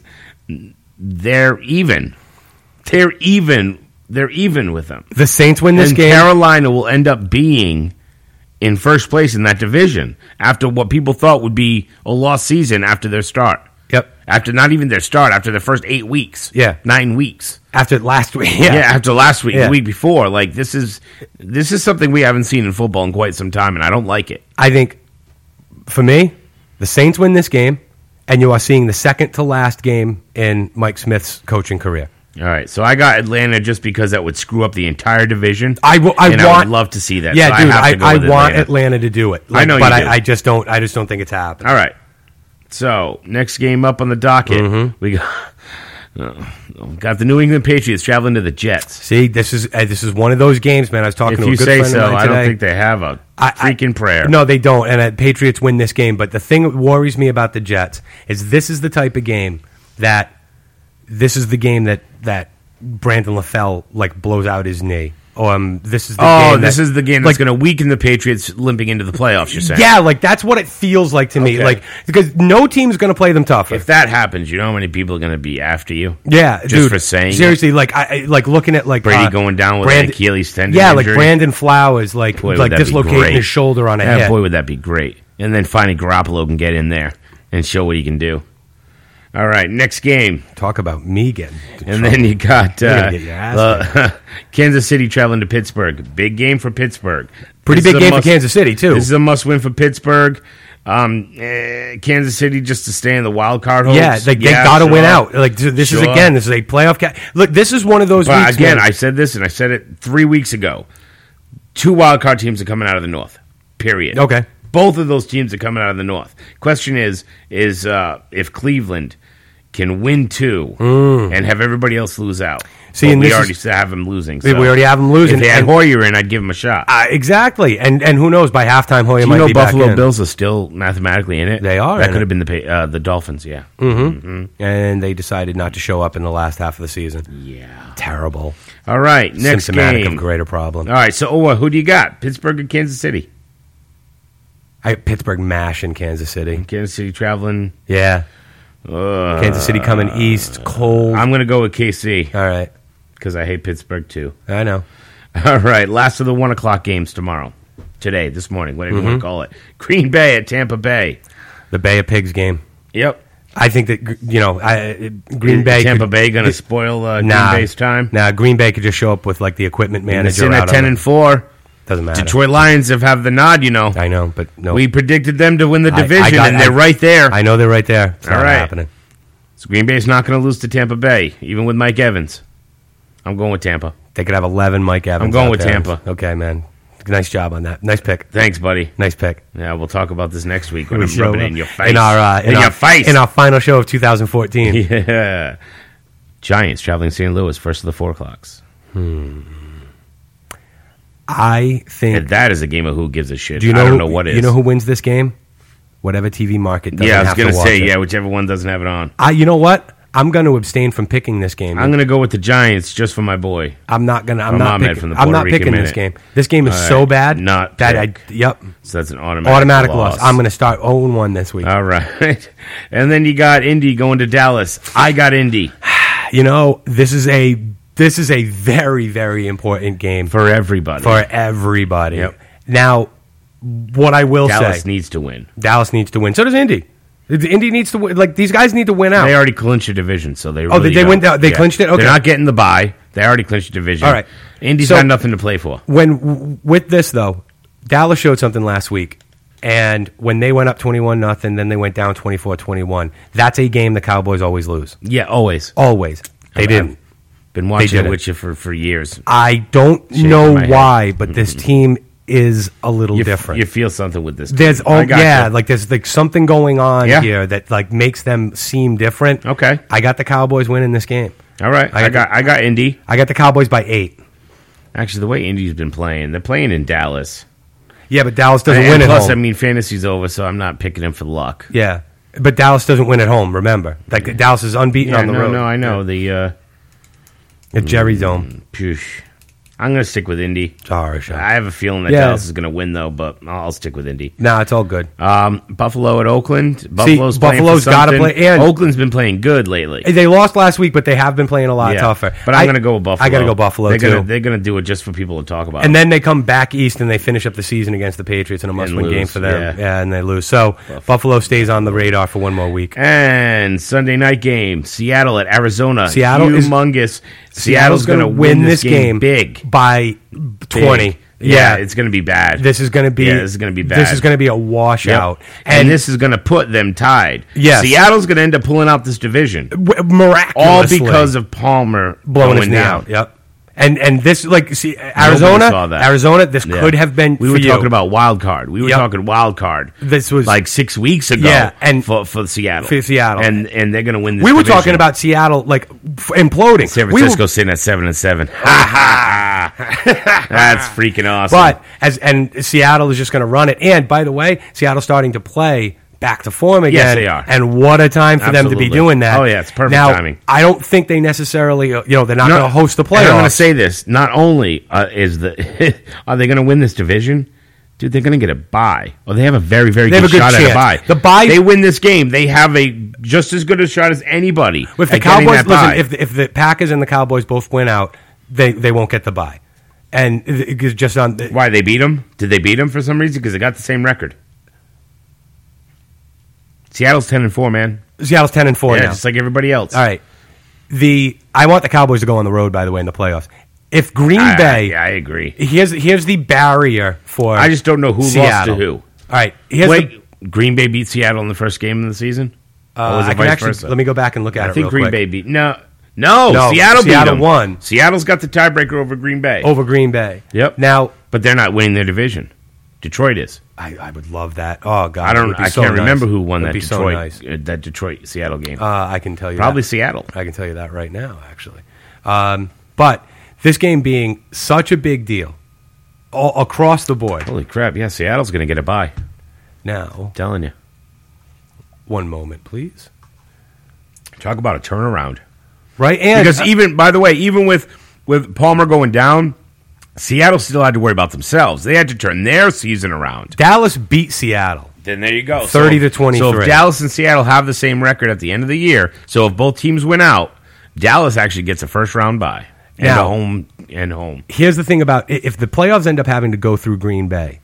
They're even. They're even. They're even with them. The Saints win this and game. Carolina will end up being in first place in that division after what people thought would be a lost season after their start. Yep. After not even their start, after the first eight weeks. Yeah. Nine weeks. After last week. Yeah, Yeah. after last week, Yeah. the week before. Like this is this is something we haven't seen in football in quite some time, and I don't like it. I think, for me, the Saints win this game, and you are seeing the second to last game in Mike Smith's coaching career. All right, so I got Atlanta just because that would screw up the entire division. I, will, I and want. I would love to see that. Yeah, so dude, I, have I, to go I with want Atlanta. Atlanta to do it. I know you but do. I, I just don't. I just don't think it's happening. All right. So next game up on the docket, Mm-hmm. we got uh, got the New England Patriots traveling to the Jets. See, this is uh, this is one of those games, man. I was talking If to a you good say friend so, of mine I today. don't think they have a I- I- freaking prayer. No, they don't. And uh, Patriots win this game. But the thing that worries me about the Jets is this is the type of game that this is the game that that Brandon LaFell like blows out his knee. Or um, this is the Oh, game this that, is the game like, that's going to weaken the Patriots limping into the playoffs, you're saying? yeah, like that's what it feels like to me. Okay. Like because no team's going to play them tougher. If that happens, you know how many people are going to be after you? Yeah, Just dude, for saying it? seriously, like I I- like looking at like Brady uh, going down with Brand- an Achilles tendon Yeah, injury. like Brandon Flowers, like Boy, would like that be dislocating great. his shoulder on a Yeah, hit. boy, would that be great. And then finally Garoppolo can get in there and show what he can do. All right, next game. Talk about me getting. And then you got You're uh, gonna get your ass uh, Kansas City traveling to Pittsburgh. Big game for Pittsburgh. Pretty This is big a game for must- Kansas City too. This is a must-win for Pittsburgh. Um, eh, Kansas City just to stay in the wild card hopes. Yeah, like they Yeah, got to sure. win out. Like th- this is Sure. again, this is a playoff. Ca- Look, this is one of those But weeks. again, man. I said this, and I said it three weeks ago. Two wild card teams are coming out of the North. Period. Okay. Both of those teams are coming out of the North. Question is, is uh, if Cleveland can win two and have everybody else lose out. Mm. See, But and we this already is- have them losing. We so already have them losing, If they had and- Hoyer in, I'd give him a shot. Uh, exactly, and and who knows? By halftime, Hoyer Do might you know be Buffalo back in. Bills are still mathematically in it? They are That in could it. have been the pa- uh, the Dolphins. Yeah. and they decided not to show up in the last half of the season. Yeah. Terrible. All right, next Symptomatic game. of greater problem. All right, so oh, who do you got? Pittsburgh or Kansas City? I Pittsburgh mash in Kansas City. Kansas City traveling. Yeah. Uh, Kansas City coming east, cold. I'm going to go with K C. All right. Because I hate Pittsburgh, too. I know. All right, last of the one o'clock games tomorrow. Today, this morning, whatever mm-hmm. you want to call it. Green Bay at Tampa Bay. The Bay of Pigs game. Yep. I think that, you know, I, Green Is Bay... Tampa could, Bay going to spoil uh, nah, Green Bay's time? Nah, Green Bay could just show up with, like, the equipment manager and out at ten and four. Doesn't matter. Detroit Lions have have the nod, you know. I know, but no. We predicted them to win the division, I, I got, and they're I, right there. I know they're right there. It's All not right. happening. So Green Bay's not going to lose to Tampa Bay, even with Mike Evans. I'm going with Tampa. They could have eleven Mike Evans. I'm going out with there. Tampa. Okay, man. Nice job on that. Nice pick. Thanks, buddy. Nice pick. Yeah, we'll talk about this next week when We I'm show rubbing it up in your face. In our, uh, in, in our, your face. In our final show of two thousand fourteen. Yeah. Giants traveling Saint Louis, first of the four o'clocks. Hmm. I think... And that is a game of who gives a shit. Do you know I don't who, know what is. You know who wins this game? Whatever T V market doesn't Yeah, I was have going to to watch say, it. yeah, whichever one doesn't have it on. I, you know what? I'm going to abstain from picking this game. I'm going to go with the Giants just for my boy. I'm not going to. I'm From not Ahmed picking. from the I'm Puerto not Rican picking Minute. this game. This game is All right. so bad. Not that I. pick. Yep. So that's an automatic Automatic loss. loss. I'm going to start oh and one this week. All right. And then you got Indy going to Dallas. I got Indy. You know, this is a this is a very very important game For everybody. for everybody. Yep. Now, what I will Dallas say, needs to win. Dallas needs to win. So does Indy. Indy needs to win. Like these guys need to win out. They already clinched a division, so they Oh, really they- they don't. went down- they clinched it? Okay. They're not getting the bye. They already clinched a division. All right. Indy's So- got nothing to play for. When with this though, Dallas showed something last week, and when they went up twenty-one nothing, then they went down twenty-four twenty-one. That's a game the Cowboys always lose. Yeah, always. Always. They I've- didn't. I've been watching did it it. with you for, for years. I don't Shaking know my head. why, but this team is a little You, f- different. you feel something with this. There's team. oh I got yeah, you. like there's like something going on Yeah. here that like makes them seem different. Okay. I got the Cowboys winning this game. All right. I I, got got I got Indy. I got the Cowboys by eight. Actually, the way Indy's been playing, they're playing in Dallas. Yeah, but Dallas doesn't And win at plus, home. I mean, fantasy's over, so I'm not picking him for luck. yeah, but Dallas doesn't win at home. Remember, like Dallas is unbeaten Yeah, on the no, road. no, I know the. Uh, At Jerry Dome. poosh. I'm going to stick with Indy. Sorry, Sean. I have a feeling that Yeah. Dallas is going to win, though, but I'll I'll stick with Indy. Nah, it's all good. Um, Buffalo at Oakland. Buffalo's playing Buffalo's for gotta something. play- and- Oakland's been playing good lately. They lost last week, but they have been playing a lot Yeah. tougher. But I'm I- going to go with Buffalo. I got to go Buffalo they're too. Gonna, they're going to do it just for people to talk about. And then they come back east and they finish up the season against the Patriots in a must-win lose, game for them. yeah. Yeah. and they lose. So Buffalo stays on the radar for one more week. And Sunday night game, Seattle at Arizona. Seattle is- humongous. Seattle's going to win this game big. by twenty. Big. Yeah, it's going to be bad. This is going to be. Yeah, this is gonna be bad. This is going to be a washout. Yep. And, this is going to put them tied. Yes. Seattle's going to end up pulling out this division. w- miraculously All because of Palmer blowing his going knee down. out. Yep. And and this like see Arizona, saw that. Arizona. This Yeah. could have been. We for were you. talking about wild card. We were Yep. talking wild card. This was like six weeks ago. Yeah, and- for, for Seattle, for Seattle. and and they're going to win. This we were division. talking about Seattle like f- imploding. San We were- Francisco sitting at seven and seven. Ha ha! That's freaking awesome. But as and Seattle is just going to run it. And by the way, Seattle's starting to play back to form again. Yes, they are. And what a time for them to Absolutely. be doing that. Oh, yeah, it's perfect now, timing. I don't think they necessarily, uh, you know, they're not going to host the playoffs. And I'm going to say this: not only uh, is the are they going to win this division, dude, they're going to get a bye. Or they have a very, very They good, have a good shot at a chance. bye. The bye- they win this game, they have a just as good a shot as anybody. if the at getting Cowboys that listen, bye. if the, if the Packers and the Cowboys both win out, they they won't get the bye. And it- it's just on the, Why they beat them? Did they beat them for some reason? Because they got the same record. Seattle's ten and four, man. Seattle's ten and four Yeah, now. just like everybody else. All right. The I want the Cowboys to go on the road. By the way, in the playoffs. If Green I, Bay, I, I agree. here's here's the barrier for. I just don't know who Seattle. lost to who. All right. Here's Wait, Green Bay beat Seattle in the first game of the season? the, or uh, was it I can vice actually versa? let me go back and look at I it. think real Green quick. Bay beat no, no, No, Seattle beat Seattle them. won. Seattle's got the tiebreaker over Green Bay. over Green Bay. Yep. Now But they're not winning their division. Detroit is. I, I would love that. Oh God, I it don't. would be I so can't nice. remember who won It would that be so Detroit. nice. uh, that Detroit Seattle game. Uh, I can tell you Probably that. Seattle. I can tell you that right now, actually. Um, but this game being such a big deal all, across the board. Holy crap! Yeah, Seattle's going to get a bye. Now, telling you. one moment, please. Talk about a turnaround. Right, and Because even, by the way, even with with Palmer going down, Seattle still had to worry about themselves. They had to turn their season around. Dallas beat Seattle. Then there you go. thirty so, to twenty-three. So if Dallas and Seattle have the same record at the end of the year, so if both teams win out, Dallas actually gets a first round bye and Now, a home and home. Here's the thing about if the playoffs end up having to go through Green Bay,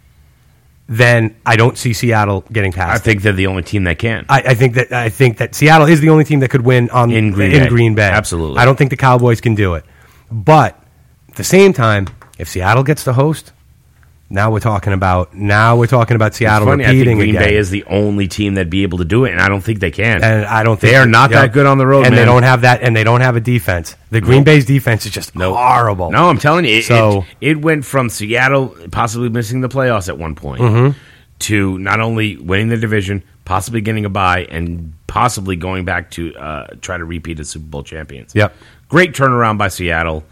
then I don't see Seattle getting past. I think they're the only team that can. I, I think that I think that Seattle is the only team that could win on In Green in Bay. Green Bay. Absolutely. I don't think the Cowboys can do it. But at the same time, if Seattle gets to host, now we're talking about now we're talking about Seattle Funny, repeating I think Green again. Bay is the only team that'd be able to do it, and I don't think they can. And I don't think They are not you know, that good on the road, and man. they don't have that, and they don't have a defense. The Green Bay's defense is just Nope. horrible. No, I'm telling you, it, So- it, it went from Seattle possibly missing the playoffs at one point Mm-hmm. to not only winning the division, possibly getting a bye, and possibly going back to uh, try to repeat as Super Bowl champions. Yep. Great turnaround by Seattle.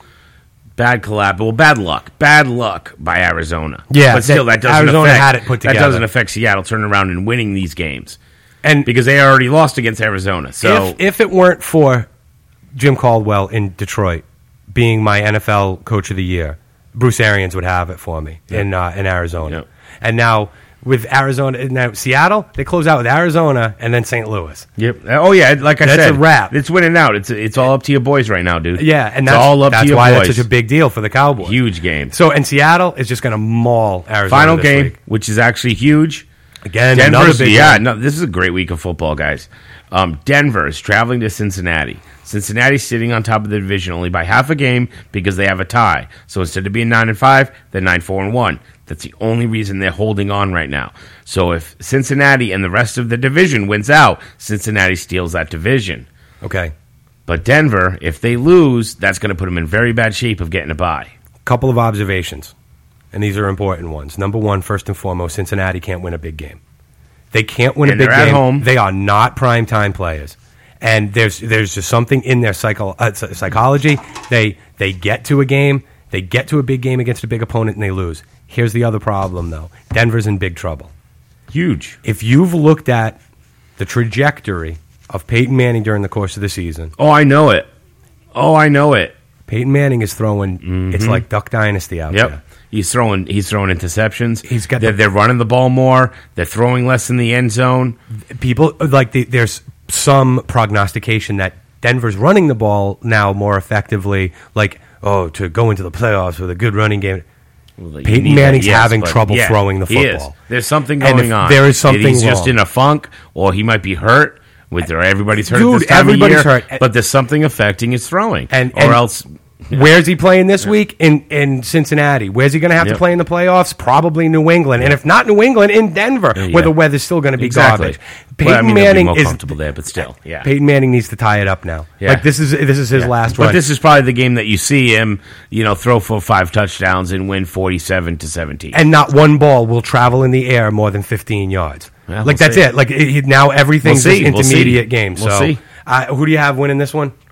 Bad collab, well, bad luck. Bad luck by Arizona. Yeah, but still, that- that doesn't Arizona affect, had it put That together. doesn't affect Seattle turning around and winning these games And because they already lost against Arizona. So if, if it weren't for Jim Caldwell in Detroit being my N F L Coach of the Year, Bruce Arians would have it for me in uh, in Arizona. Yep. And now with Arizona, now Seattle, they close out with Arizona and then Saint Louis. Yep. Oh yeah, like I That's said, a wrap. It's winning out. It's it's all up to your boys right now, dude. Yeah, and It's that's, all up that's to your why boys. that's such a big deal for the Cowboys. Huge game. So, and Seattle is just going to maul Arizona. Final this game, week. which is actually huge. Again, another Denver's, big yeah, game. no, this is a great week of football, guys. Um, Denver is traveling to Cincinnati. Cincinnati's sitting on top of the division only by half a game because they have a tie. So instead of being nine and five, they're nine four and one. That's the only reason they're holding on right now. So if Cincinnati and the rest of the division wins out, Cincinnati steals that division. Okay. But Denver, if they lose, that's going to put them in very bad shape of getting a bye. Couple of observations, and these are important ones. Number one, first and foremost, Cincinnati can't win a big game. They can't win And a big they're at game. home. They are not prime time players, and there's there's just something in their psycho, uh, psychology. They they get to a game, they get to a big game against a big opponent, and they lose. Here's the other problem, though. Denver's in big trouble. Huge. If you've looked at the trajectory of Peyton Manning during the course of the season, Oh, I know it. Oh, I know it. Peyton Manning is throwing. It's like Duck Dynasty out Yep. there. He's throwing he's throwing interceptions. He's got they're, the- they're running the ball more. They're throwing less in the end zone. People like the, there's some prognostication that Denver's running the ball now more effectively. Like, oh, to go into the playoffs with a good running game. Well, you Peyton need Manning's that, yes, having but trouble yeah, throwing the he is. football. There's something And going if on. there is something He's just wrong. in a funk, or he might be hurt. With or everybody's hurt Dude, at this time everybody's of year, hurt. but there's something affecting his throwing, And- or and- else. Where's he playing this week? In in Cincinnati. Where's he going to have Yep. to play in the playoffs? Probably New England. And if not New England, in Denver, Yeah. where the weather's still going to be Exactly. garbage. But, Peyton I mean, they'll be Manning more is comfortable there, but still, yeah. Peyton Manning needs to tie it up now. Yeah. Like this is this is his Yeah. last But run. this is probably the game that you see him, you know, throw for five touchdowns and win forty-seven to seventeen. and not one ball will travel in the air more than fifteen yards. Yeah, like we'll that's see. it. Like it, it- now everything's We'll see. this We'll see. intermediate game. We'll so see. Uh, who do you have winning this one?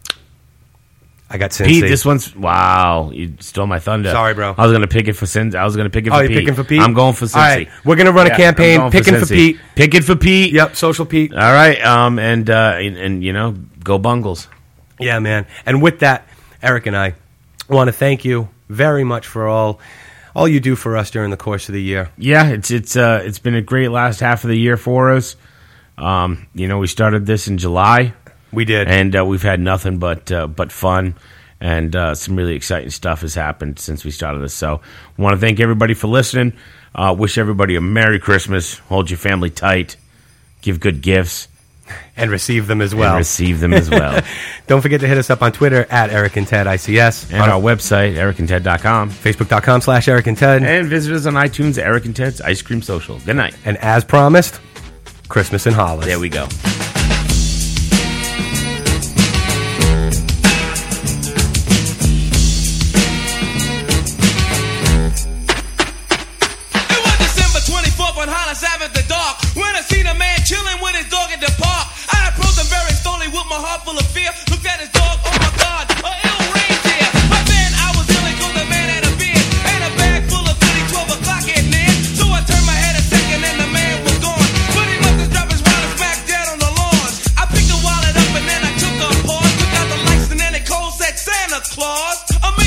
I got Cincy. Pete, this one's wow. You stole my thunder. Sorry, bro. I was gonna pick it for Cincy. I was gonna pick it for Oh, you're Pete. picking for Pete? I'm going for Cincy. All right, we're gonna run a Yeah, campaign I'm going picking for Cincy. Pete. Pick it for Pete. Yep, social Pete. All right. Um. And uh. And, and you know, go Bungles. Yeah, man. And with that, Eric and I want to thank you very much for all all you do for us during the course of the year. Yeah. It's it's uh. It's been a great last half of the year for us. Um. You know, we started this in July. We did. And uh, we've had nothing but uh, but fun, and uh, some really exciting stuff has happened since we started this. So I want to thank everybody for listening. Uh, wish everybody a Merry Christmas. Hold your family tight. Give good gifts. And receive them as And well. receive them as well. Don't forget to hit us up on Twitter at Eric and Ted I C S. And on our website, eric and ted dot com. Facebook.com slash Eric and Ted. And visit us on iTunes, Eric and Ted's Ice Cream Social. Good night. And as promised, Christmas in Hollis. There we go. It was December twenty-fourth on Hollis Avenue, the dark. When I seen a man chilling with his dog at the park, I approached him very slowly with my heart full of fear. Looked at his dog, oh my God, a ill reindeer. But then I was yelling 'cause the man had a beard and a bag full of goodies, twelve o'clock at night. So I turned my head a second and the man was gone. But he must have dropped his wallet smack dead on the lawn. I picked the wallet up and then I took a pause, took out the lights and then it cold said Santa Claus. A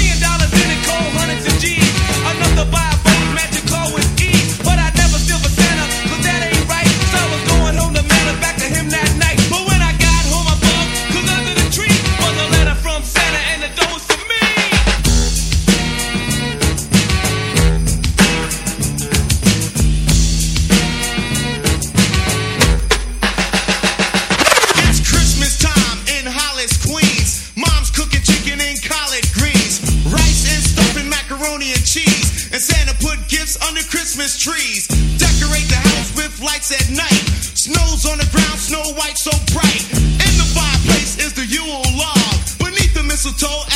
Christmas trees. Decorate the house with lights at night. Snow's on the ground, Snow White so bright. In the fireplace is the Yule log. Beneath the mistletoe